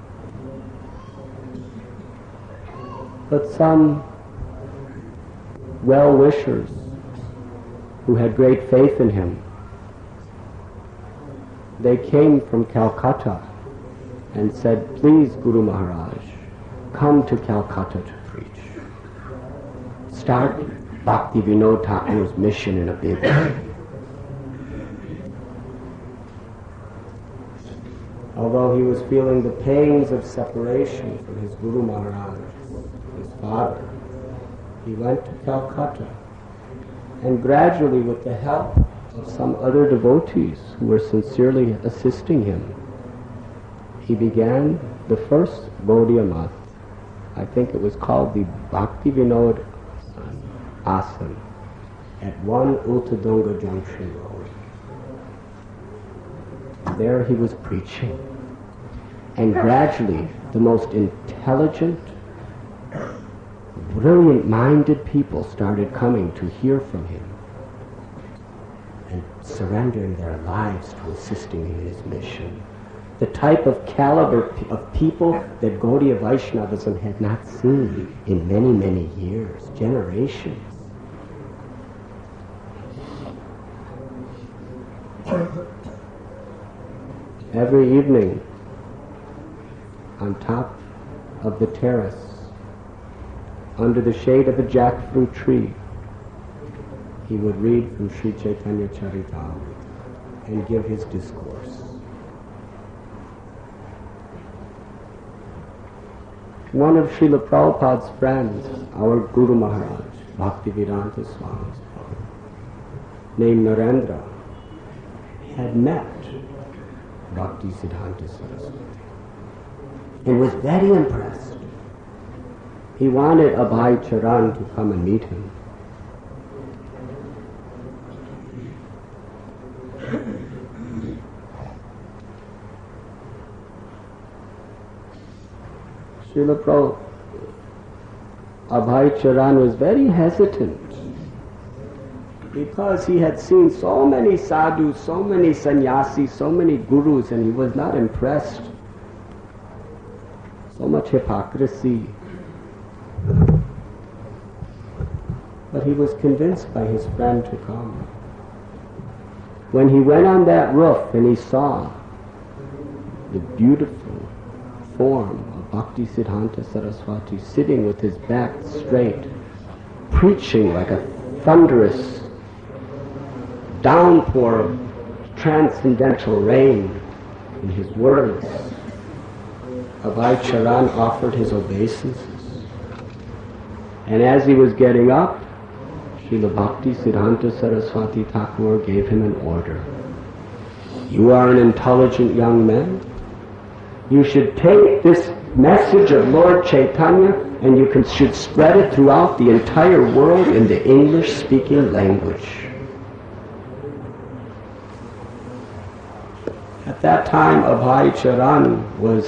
But some well-wishers who had great faith in him, they came from Calcutta and said, "Please, Guru Maharaj, come to Calcutta to preach. Start Bhakti Vinod Thakur's mission in a big way." Although he was feeling the pains of separation from his Guru Maharaj, his father, he went to Calcutta, and gradually, with the help of some other devotees who were sincerely assisting him, he began the first Gaudiya Math. I think it was called the Bhakti Vinod Asana at one Uttadunga Junction Road. There he was preaching, and gradually the most intelligent, brilliant-minded people started coming to hear from him and surrendering their lives to assisting in his mission. The type of caliber of people that Gaudiya Vaishnavism had not seen in many, many years, generations. Every evening, on top of the terrace, under the shade of a jackfruit tree, he would read from Sri Chaitanya Charitamrita and give his discourse. One of Srila Prabhupada's friends, our Guru Maharaj, Bhaktivedanta Swami, named Narendra, had met Bhakti Siddhanta Saraswati and was very impressed. He wanted Abhay Charan to come and meet him. Srila Prabhupada, Abhay Charan was very hesitant because he had seen so many sadhus, so many sannyasis, so many gurus, and he was not impressed. So much hypocrisy. But he was convinced by his friend to come. When he went on that roof and he saw the beautiful form of Bhakti Siddhanta Saraswati sitting with his back straight, preaching like a thunderous downpour of transcendental rain in his words, Abhay Charan offered his obeisances. And as he was getting up, Srila Bhakti Siddhanta Saraswati Thakur gave him an order. You are an intelligent young man. You should take this message of Lord Chaitanya and you can, should spread it throughout the entire world in the English-speaking language. At that time, Abhay Charan was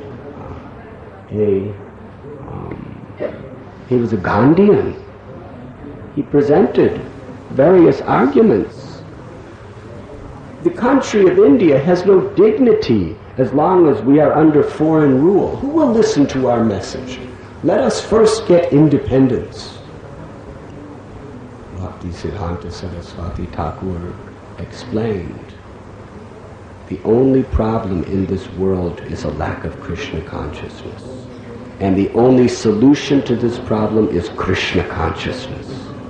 a, um, he was a Gandhian. He presented various arguments. The country of India has no dignity as long as we are under foreign rule. Who will listen to our message? Let us first get independence. Bhakti Siddhanta Saraswati Thakur explained, the only problem in this world is a lack of Krishna consciousness. And the only solution to this problem is Krishna consciousness.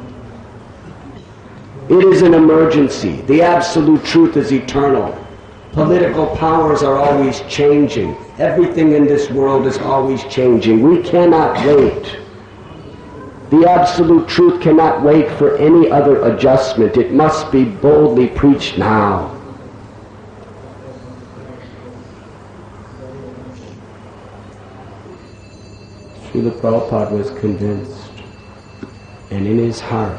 It is an emergency. The absolute truth is eternal. Political powers are always changing. Everything in this world is always changing. We cannot wait The absolute truth cannot wait for any other adjustment. It must be boldly preached now. Srila Prabhupada was convinced, and in his heart,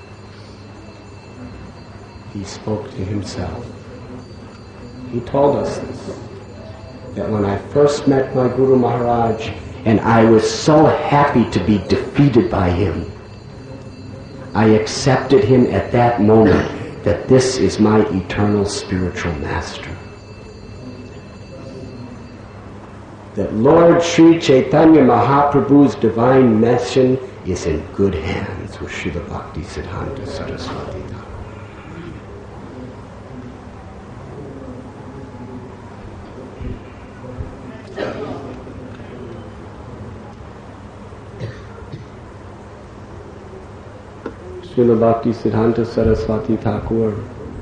he spoke to himself. He told us this, that when I first met my Guru Maharaj, and I was so happy to be defeated by him, I accepted him at that moment that this is my eternal spiritual master. That Lord Sri Chaitanya Mahaprabhu's divine mission is in good hands with Srila Bhaktisiddhanta Saraswati Thakur. Srila Bhaktisiddhanta Saraswati Thakur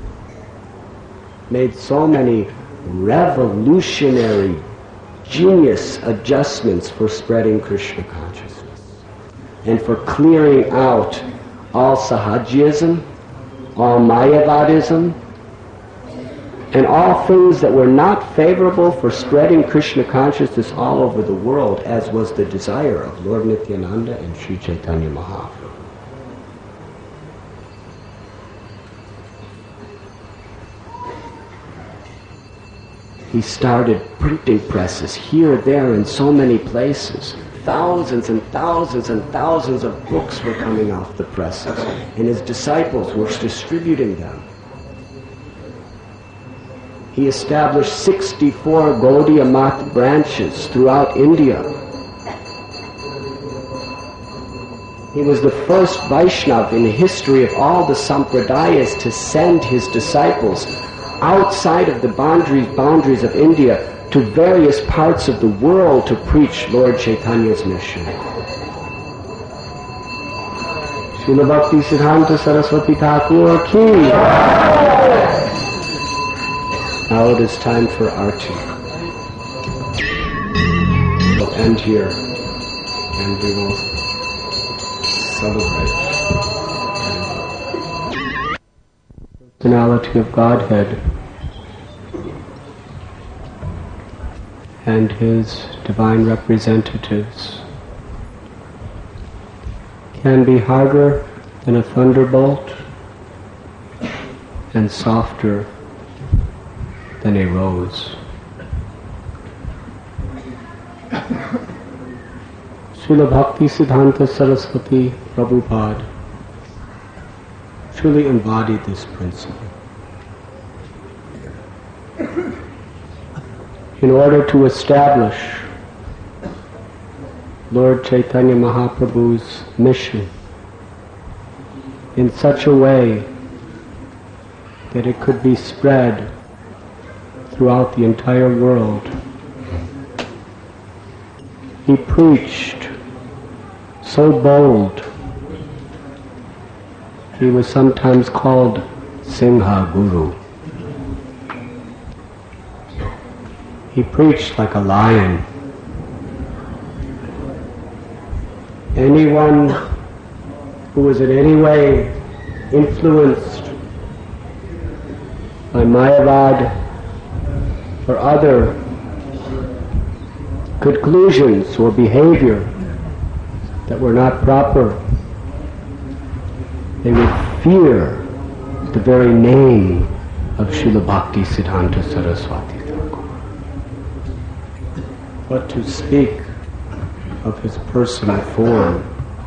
made so many revolutionary, genius adjustments for spreading Krishna consciousness and for clearing out all Sahajism, all Mayavadism, and all things that were not favorable for spreading Krishna consciousness all over the world, as was the desire of Lord Nityananda and Sri Chaitanya Mahaprabhu. He started printing presses here, there, in so many places. Thousands and thousands and thousands of books were coming off the presses, and his disciples were distributing them. He established sixty-four Gaudiya Math branches throughout India. He was the first Vaishnava in the history of all the Sampradayas to send his disciples outside of the boundaries, boundaries of India to various parts of the world to preach Lord Chaitanya's mission. Srila Bhaktisiddhanta Saraswati Thakur ki. Now it is time for Arti. We'll end here and we will celebrate the personality of Godhead and his divine representatives can be harder than a thunderbolt and softer than a rose. Srila Bhaktisiddhanta Saraswati Prabhupada truly embodied this principle. In order to establish Lord Chaitanya Mahaprabhu's mission in such a way that it could be spread throughout the entire world, he preached so bold, he was sometimes called Singha Guru. He preached like a lion. Anyone who was in any way influenced by Mayavad or other conclusions or behavior that were not proper, they would fear the very name of Srila Bhaktisiddhanta Saraswati Thakur. What to speak of his personal form.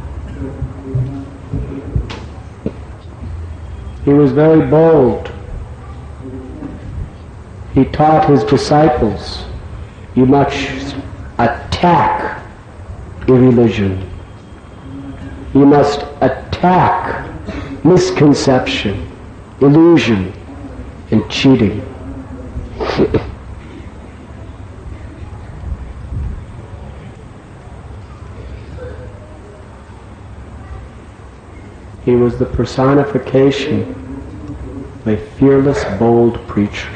He was very bold. He taught his disciples, you must attack irreligion. You must attack misconception, illusion, and cheating. He was the personification of a fearless, bold preacher.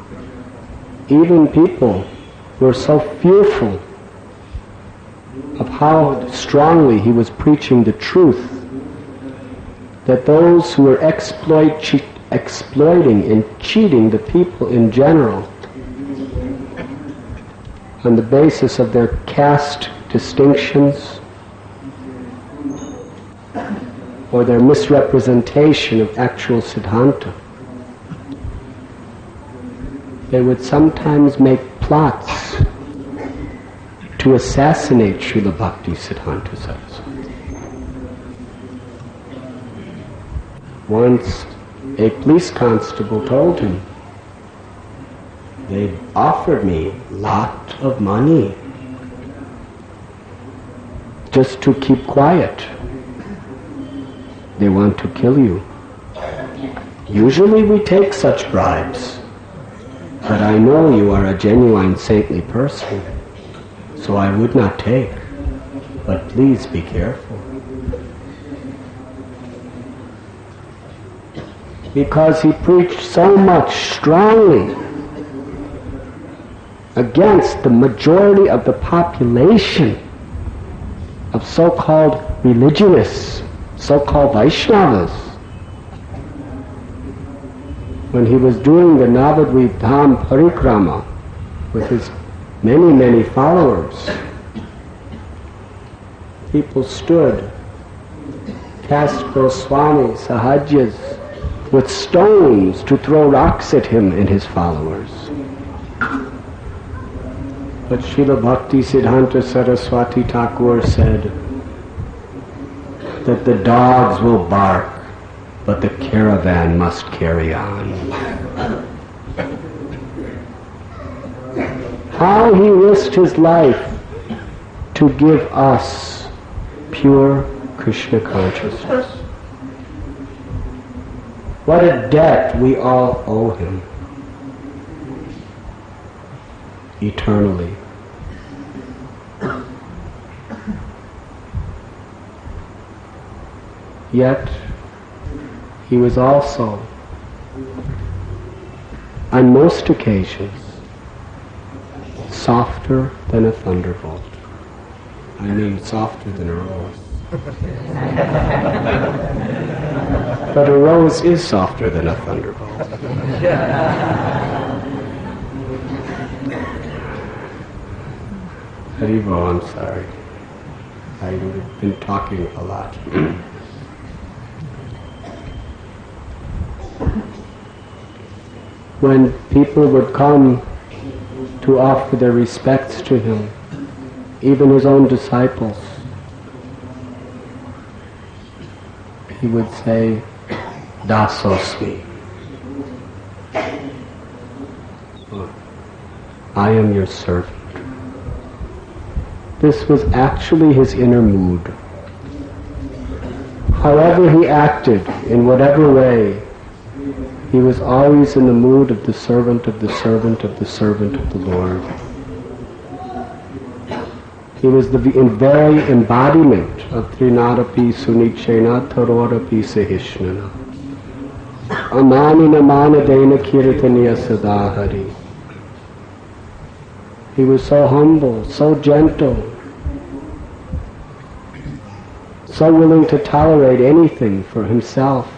Even people were so fearful of how strongly he was preaching the truth, that those who were exploit, che- exploiting and cheating the people in general on the basis of their caste distinctions or their misrepresentation of actual Siddhanta, they would sometimes make plots to assassinate Srila Bhakti Siddhanta Saraswati. Once a police constable told him, "They offered me a lot of money just to keep quiet. They want to kill you. Usually we take such bribes, but I know you are a genuine saintly person, so I would not take, but please be careful." Because he preached so much strongly against the majority of the population of so-called religionists, so-called Vaishnavas. When he was doing the Navadvip Dham Parikrama with his many, many followers, people stood, cast Goswami, Sahajyas, with stones to throw rocks at him and his followers. But Srila Bhakti Siddhanta Saraswati Thakur said that the dogs will bark, but the caravan must carry on. How he risked his life to give us pure Krishna consciousness. What a debt we all owe him eternally. Yet he was also, on most occasions, softer than a thunderbolt. I mean, softer than a rose. But a rose is softer than a thunderbolt. Haribo, I'm sorry. I've been talking a lot. When people would come to offer their respects to him, even his own disciples, he would say, "Dasosmi." I am your servant. This was actually his inner mood. However he acted, in whatever way, he was always in the mood of the servant of the servant of the servant of the Lord. He was the very embodiment of Trinadapi Sunichena Tarodapi Sahishnana. Amanina Manadena Kirtaniya Sadahari. He was so humble, so gentle, so willing to tolerate anything for himself.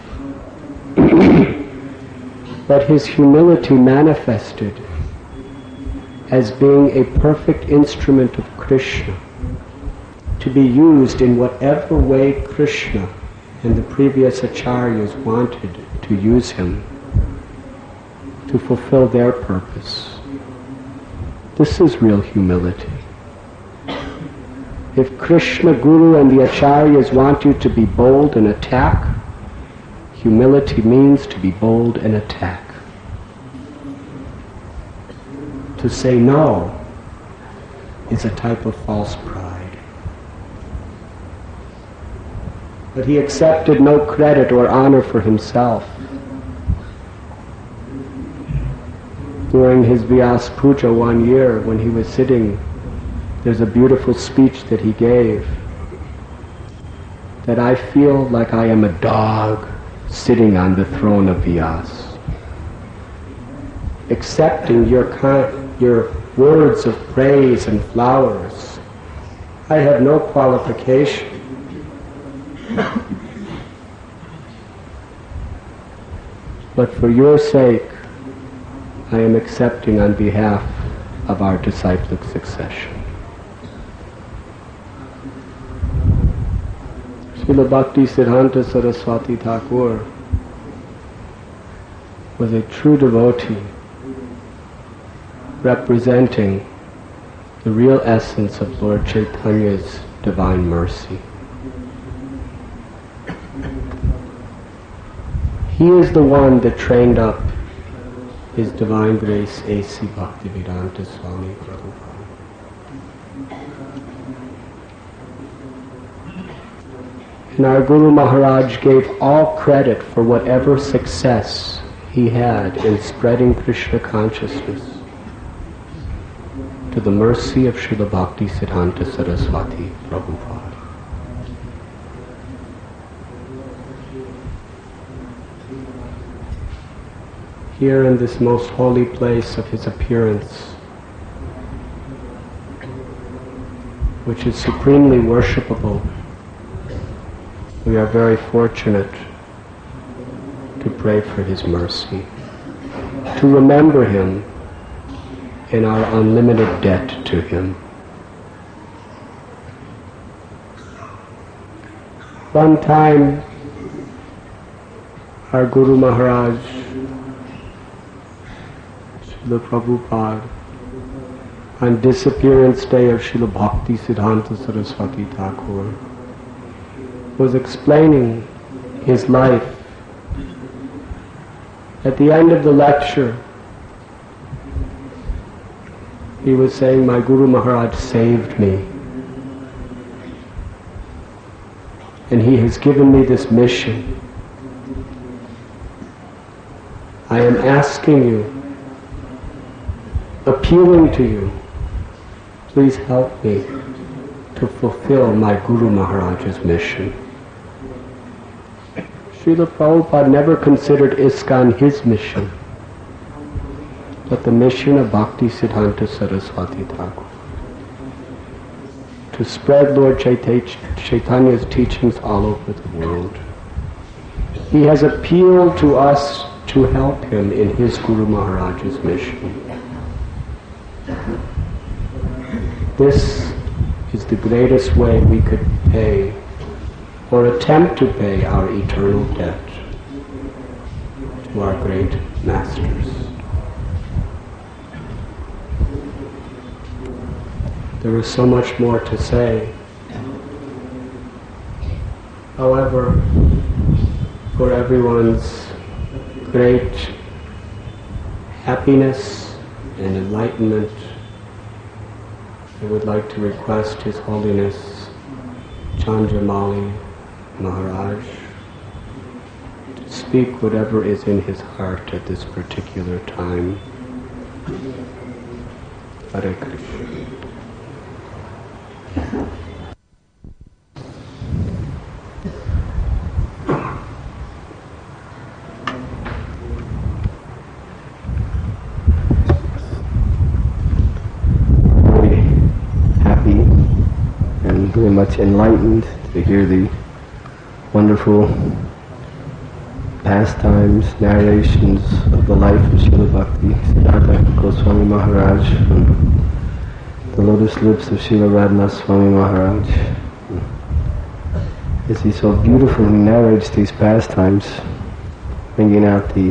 But his humility manifested as being a perfect instrument of Krishna, to be used in whatever way Krishna and the previous acharyas wanted to use him to fulfill their purpose. This is real humility. If Krishna, Guru and the acharyas want you to be bold and attack, humility means to be bold and attack. To say no is a type of false pride. But he accepted no credit or honor for himself. During his Vyas Puja one year, when he was sitting, there's a beautiful speech that he gave, that I feel like I am a dog sitting on the throne of Vyas, accepting your kind, your words of praise and flowers I have no qualification. But for your sake, I am accepting on behalf of our disciplic succession. Srila Bhakti Siddhanta Saraswati Thakur was a true devotee, representing the real essence of Lord Chaitanya's divine mercy. He is the one that trained up His Divine Grace A C Bhaktivedanta Swami Prabhupada. And our Guru Maharaj gave all credit for whatever success he had in spreading Krishna consciousness to the mercy of Srila Bhakti Siddhanta Saraswati Prabhupada. Here in this most holy place of his appearance, which is supremely worshipable, we are very fortunate to pray for his mercy, to remember him in our unlimited debt to him. One time, our Guru Maharaj, Srila Prabhupada, on disappearance day of Srila Bhakti Siddhanta Saraswati Thakur, was explaining his life. At the end of the lecture, he was saying, my Guru Maharaj saved me. And he has given me this mission. I am asking you, appealing to you, please help me to fulfill my Guru Maharaj's mission. Srila Prabhupada never considered ISKCON his mission, but the mission of Bhakti Siddhanta Saraswati Thakur, to spread Lord Chaitanya's teachings all over the world. He has appealed to us to help him in his Guru Maharaj's mission. This is the greatest way we could pay or attempt to pay our eternal debt to our great masters. There is so much more to say. However, for everyone's great happiness and enlightenment, I would like to request His Holiness Chandramauli Maharaj to speak whatever is in his heart at this particular time. Hare Krishna. Very much enlightened to hear the wonderful pastimes, narrations of the life of Srila Bhakti Siddhanta Goswami Maharaj from the lotus lips of Srila Radhanath Swami Maharaj. As he so beautifully narrates these pastimes, bringing out the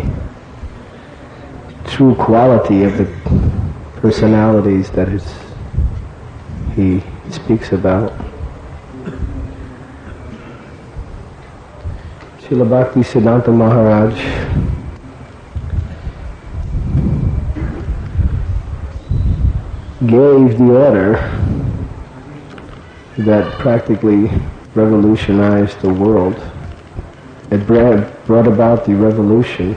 true quality of the personalities that is, he speaks about. Srila Bhakti Siddhanta Maharaj gave the order that practically revolutionized the world. It brought about the revolution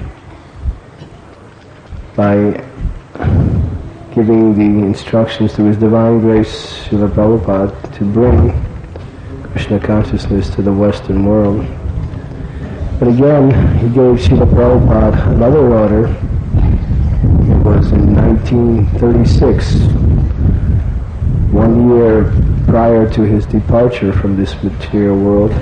by giving the instructions to His Divine Grace Srila Prabhupada to bring Krishna consciousness to the Western world. But again, he gave Srila Prabhupada another order. It was in nineteen thirty-six, one year prior to his departure from this material world.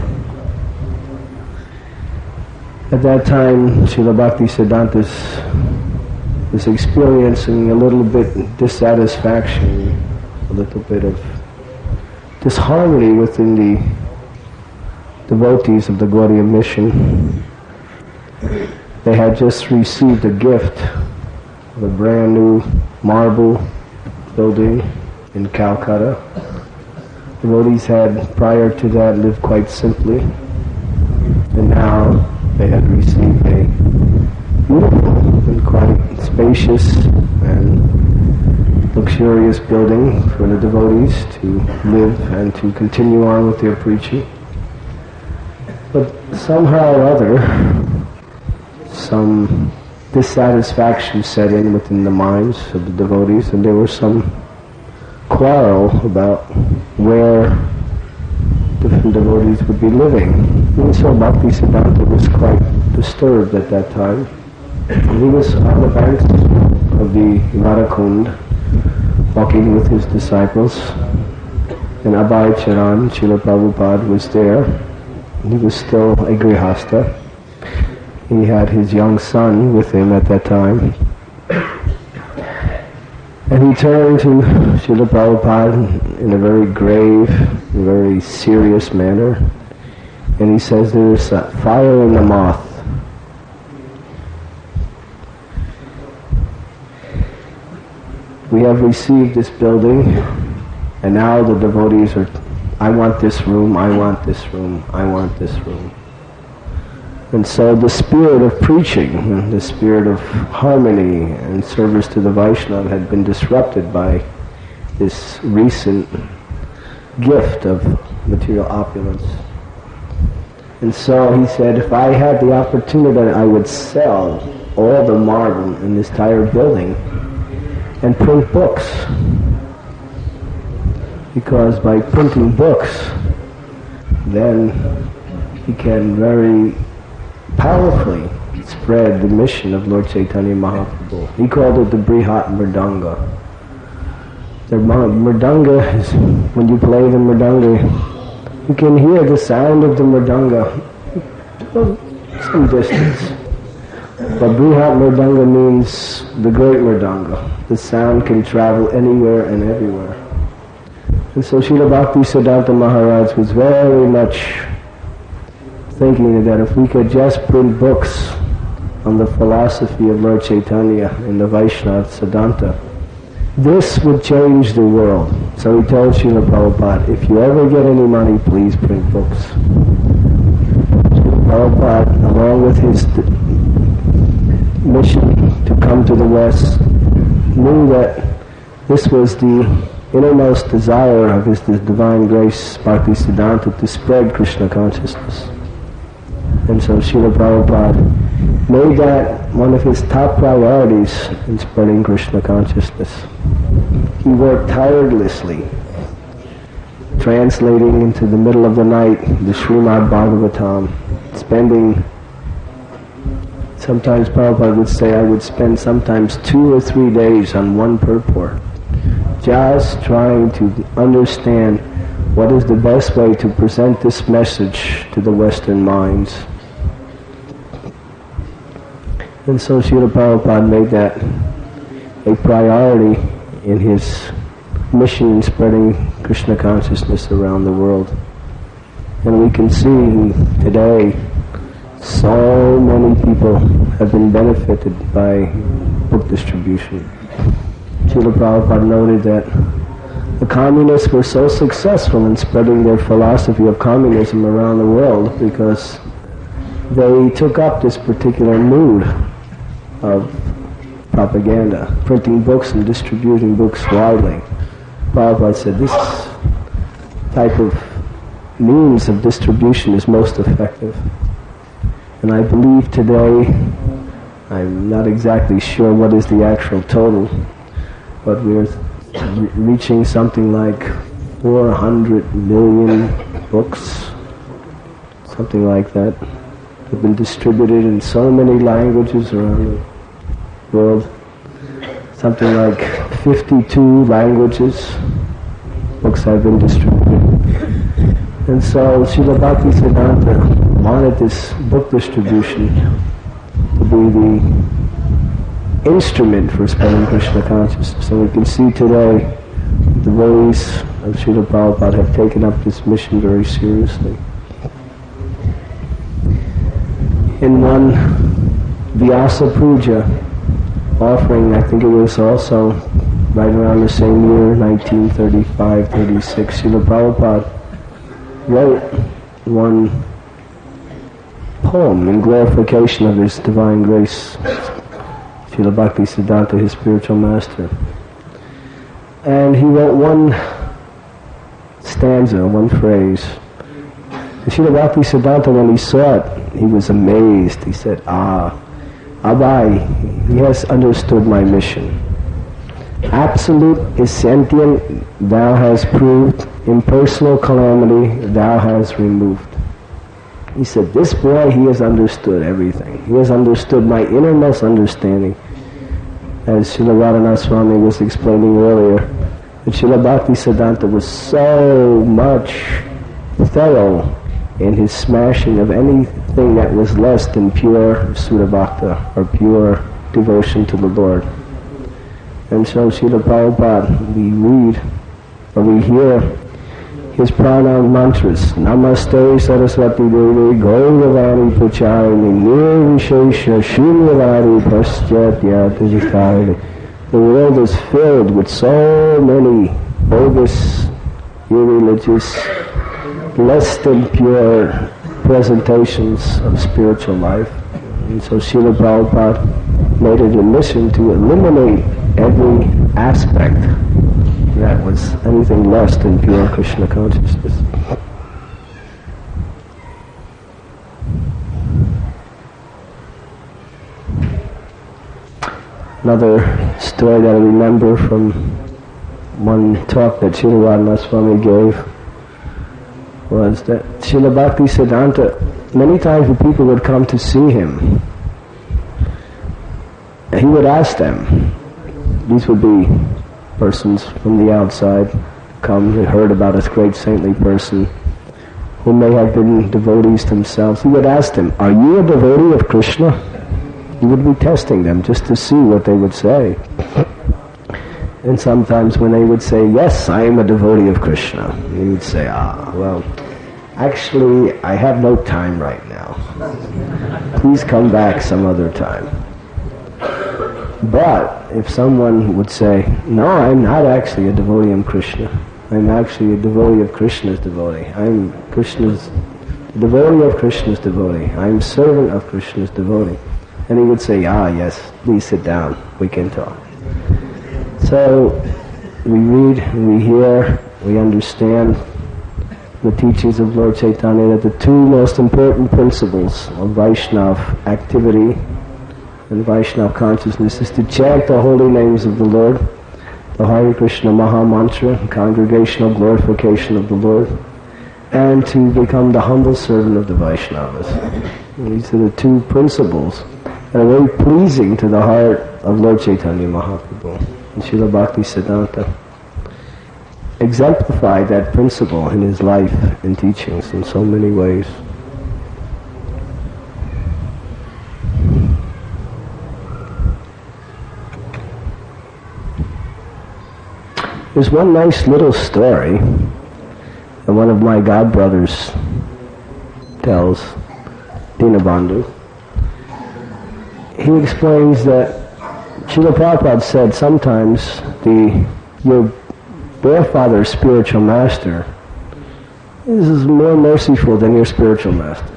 At that time, Srila Bhaktisiddhanta was experiencing a little bit dissatisfaction, a little bit of disharmony within the devotees of the Gaudiya mission. They had just received a gift of a brand new marble building in Calcutta. Devotees had, prior to that, lived quite simply, and now they had received a beautiful and quite spacious and luxurious building for the devotees to live and to continue on with their preaching. But somehow or other, some dissatisfaction set in within the minds of the devotees, and there was some quarrel about where different devotees would be living. And so Bhaktisiddhanta was quite disturbed at that time. And he was on the banks of the Radhakund, walking with his disciples, and Abhay Charan, Srila Prabhupada, was there. He was still a grihastha. He had his young son with him at that time. And he turned to Srila Prabhupada in a very grave, very serious manner, and he says, there is a fire in the moth. We have received this building, and now the devotees are, I want this room, I want this room, I want this room. And so the spirit of preaching, the spirit of harmony and service to the Vaishnava had been disrupted by this recent gift of material opulence. And so he said, if I had the opportunity, I would sell all the marble in this entire building and print books. Because by printing books, then he can very powerfully spread the mission of Lord Chaitanya Mahaprabhu. He called it the Brihat Mridanga. The Mridanga is, when you play the Mridanga, you can hear the sound of the Mridanga some distance. But Brihat Mridanga means the great Mridanga. The sound can travel anywhere and everywhere. And so Srila Bhaktisiddhanta Maharaj was very much thinking that if we could just print books on the philosophy of Lord Chaitanya in the Vaishnava Siddhanta, this would change the world. So he told Srila Prabhupada, if you ever get any money, please print books. Srila Prabhupada, along with his mission to come to the West, knew that this was the innermost desire of his divine grace, Bhaktisiddhanta, to spread Krishna consciousness. And so Srila Prabhupada made that one of his top priorities in spreading Krishna consciousness. He worked tirelessly, translating into the middle of the night the Srimad Bhagavatam, spending, sometimes Prabhupada would say, I would spend sometimes two or three days on one purport, just trying to understand what is the best way to present this message to the Western minds. And so Srila Prabhupada made that a priority in his mission in spreading Krishna consciousness around the world. And we can see today so many people have been benefited by book distribution. Srila Prabhupada noted that the communists were so successful in spreading their philosophy of communism around the world because they took up this particular mood of propaganda, printing books and distributing books widely. Prabhupada said this type of means of distribution is most effective. And I believe today, I'm not exactly sure what is the actual total, but we're re- reaching something like four hundred million books, something like that, have been distributed in so many languages around the world, something like fifty-two languages books have been distributed. And so Srila Bhaktisiddhanta wanted this book distribution to be the instrument for spreading Krishna consciousness. So we can see today the devotees of Srila Prabhupada have taken up this mission very seriously. In one Vyasa Puja offering, I think it was also right around the same year, nineteen thirty-five thirty-six, Srila Prabhupada wrote one poem in glorification of His Divine Grace, Srila Bhaktisiddhanta, his spiritual master. And he wrote one stanza, one phrase. And Srila Bhaktisiddhanta, when he saw it, he was amazed. He said, ah, Abai, he has understood my mission. Absolute is sentient, thou hast proved. Impersonal calamity, thou hast removed. He said, this boy, he has understood everything. He has understood my innermost understanding. As Srila Radhanath Swami was explaining earlier, that Srila Bhaktisiddhanta was so much thorough in his smashing of anything that was less than pure Sudha Bhakta, or pure devotion to the Lord. And so Srila Prabhupada, we read, or we hear his pranam mantras, Namaste Saraswati Devi Gauravani Pracharini Nirvishesha Shunyavadi Paschatya Tijitari. The world is filled with so many bogus, irreligious, less than pure presentations of spiritual life. And so Srila Prabhupada made it a mission to eliminate every aspect that was anything less than pure Krishna consciousness. Another story that I remember from one talk that Srila Radhanath Swami gave was that Srila Bhaktisiddhanta, many times the people would come to see him, and he would ask them, these would be persons from the outside, come, they heard about a great saintly person who may have been devotees themselves. He would ask them, are you a devotee of Krishna? He would be testing them just to see what they would say. And sometimes when they would say, yes, I am a devotee of Krishna, he would say, ah, well, actually, I have no time right now. Please come back some other time. But if someone would say, no, I'm not actually a devotee of Krishna. I'm actually a devotee of Krishna's devotee. I'm Krishna's devotee of Krishna's devotee. I'm servant of Krishna's devotee. And he would say, ah, yes, please sit down. We can talk. So we read, we hear, we understand the teachings of Lord Chaitanya that the two most important principles of Vaishnava activity and Vaishnava consciousness is to chant the holy names of the Lord, the Hare Krishna Maha Mantra, congregational glorification of the Lord, and to become the humble servant of the Vaishnavas. And these are the two principles that are very pleasing to the heart of Lord Chaitanya Mahaprabhu. And Srila Bhaktisiddhanta exemplified that principle in his life and teachings in so many ways. There's one nice little story that one of my godbrothers tells, Dinabandhu. He explains that Srila Prabhupada said sometimes the your forefather's spiritual master is more merciful than your spiritual master.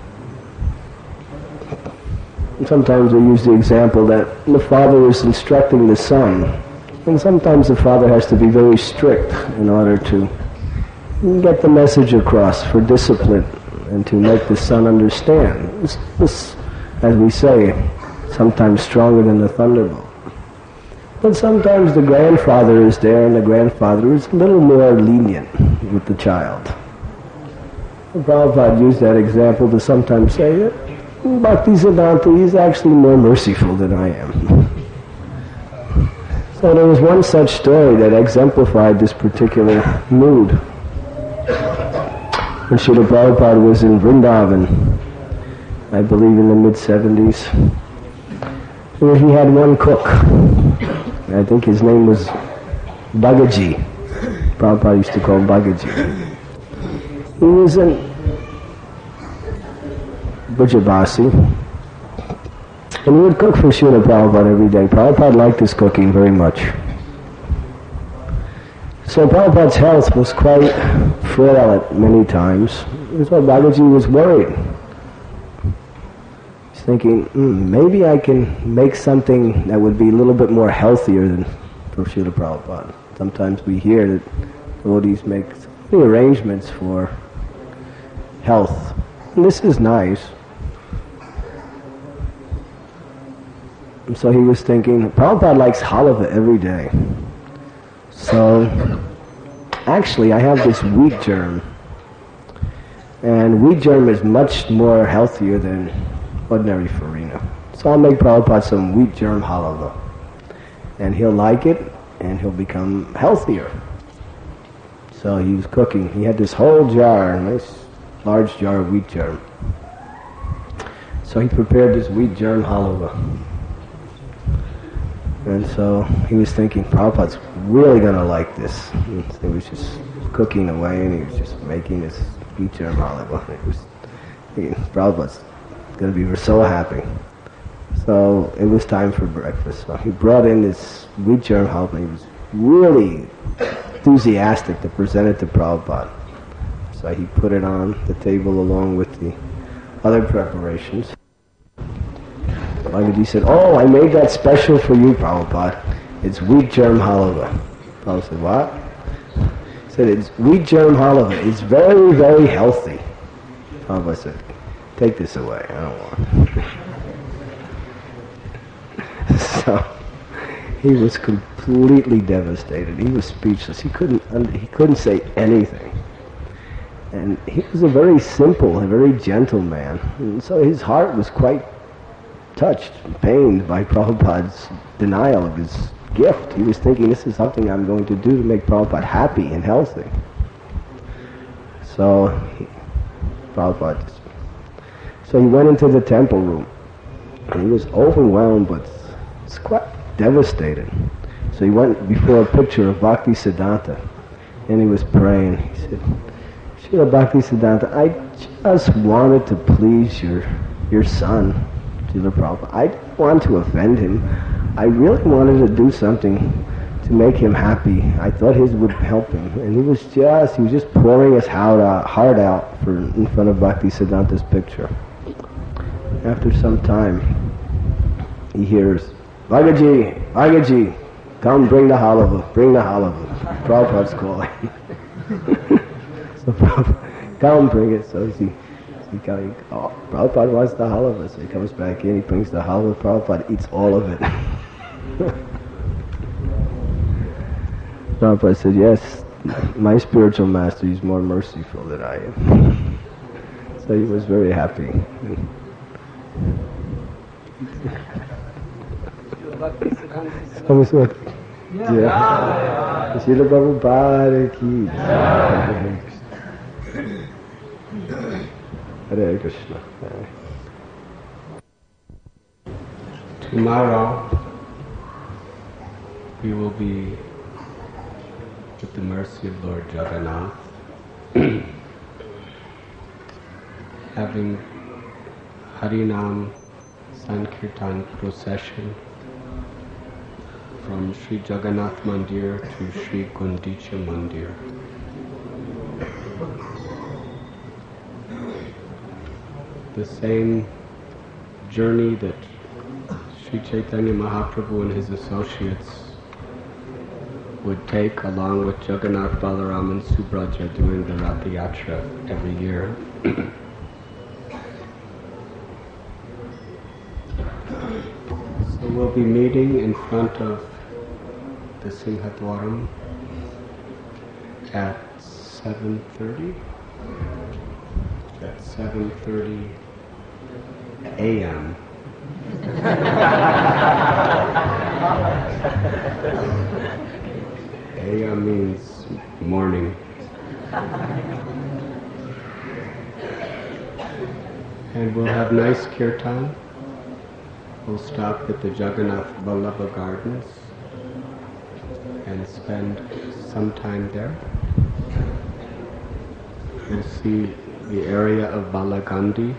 And sometimes they use the example that the father is instructing the son, and sometimes the father has to be very strict in order to get the message across for discipline and to make the son understand. This, this, as we say, sometimes stronger than the thunderbolt. But sometimes the grandfather is there, and the grandfather is a little more lenient with the child. Prabhupada used that example to sometimes say that Bhaktisiddhanta is actually more merciful than I am. So there was one such story that exemplified this particular mood. When Srila Prabhupada was in Vrindavan, I believe in the mid-seventies, he had one cook. I think his name was Bhagaji. Prabhupada used to call him Bhagaji. He was in Brajabasi, and he would cook for Srila Prabhupada every day. Prabhupada liked his cooking very much. So Prabhupada's health was quite frail at many times. That's why Bhagaji was worried. He's thinking, mm, maybe I can make something that would be a little bit more healthier than for Srila Prabhupada. Sometimes we hear that devotees make many arrangements for health. And this is nice. And so he was thinking, Prabhupada likes halava every day. So, actually I have this wheat germ. And wheat germ is much more healthier than ordinary farina. So I'll make Prabhupada some wheat germ halava. And he'll like it, and he'll become healthier. So he was cooking. He had this whole jar, a nice large jar of wheat germ. So he prepared this wheat germ halava. And so he was thinking, Prabhupada's really going to like this. And he was just cooking away, and he was just making this wheat germ halava. It was thinking, Prabhupada's going to be so happy. So it was time for breakfast. So he brought in this wheat germ halava. He was really enthusiastic to present it to Prabhupada. So he put it on the table along with the other preparations. Bhagaji said, oh, I made that special for you, Prabhupada. It's wheat germ halava. Prabhupada said, what? He said, it's wheat germ halava. It's very, very healthy. Prabhupada said, take this away. I don't want it. So he was completely devastated. He was speechless. He couldn't, he couldn't say anything. And he was a very simple, a very gentle man. And so his heart was quite touched, pained by Prabhupada's denial of his gift. He was thinking, this is something I'm going to do to make Prabhupada happy and healthy. So, he, Prabhupada, so he went into the temple room, and he was overwhelmed, but was quite devastated. So he went before a picture of Bhakti Siddhanta, and he was praying. He said, Srila Bhakti Siddhanta, I just wanted to please your, your son, Srila Prabhupada. I didn't want to offend him. I really wanted to do something to make him happy. I thought his would help him. And he was just, he was just pouring his heart out, heart out for, in front of Bhakti Siddhanta's picture. After some time, he hears, Bhagaji, Bhagaji, come bring the halava, bring the halava. Prabhupada's calling. So Prabhupada, come bring it. So he, he comes, oh, Prabhupada wants the halava. So he comes back in, he brings the halava. Prabhupada eats all of it. Prabhupada said, yes, my spiritual master is more merciful than I am. So he was very happy. So was what? Yeah. Srila Prabhupada ki jai. Hare Krishna. Tomorrow we will be, with the mercy of Lord Jagannath, having Harinam Sankirtan procession from Sri Jagannath Mandir to Sri Gundicha Mandir. The same journey that Sri Chaitanya Mahaprabhu and his associates would take along with Jagannath, Balaram and Subhadra doing the Ratha Yatra every year. So we'll be meeting in front of the Singhadwaram at seven thirty. At seven thirty a m will have nice kirtan. We'll stop at the Jagannath Vallabha Gardens and spend some time there. We'll see the area of Balagandhi,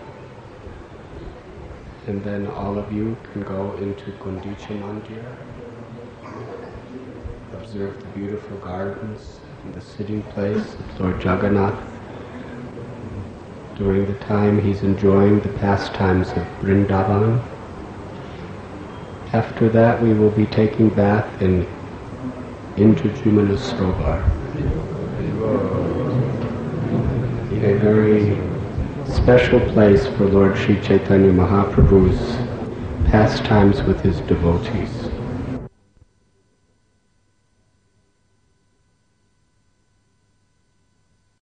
and then all of you can go into Gundicha Mandir, observe the beautiful gardens and the sitting place of Lord Jagannath during the time he's enjoying the pastimes of Vrindavan. After that, we will be taking bath in Indradumna Sarovar, a very special place for Lord Sri Chaitanya Mahaprabhu's pastimes with his devotees.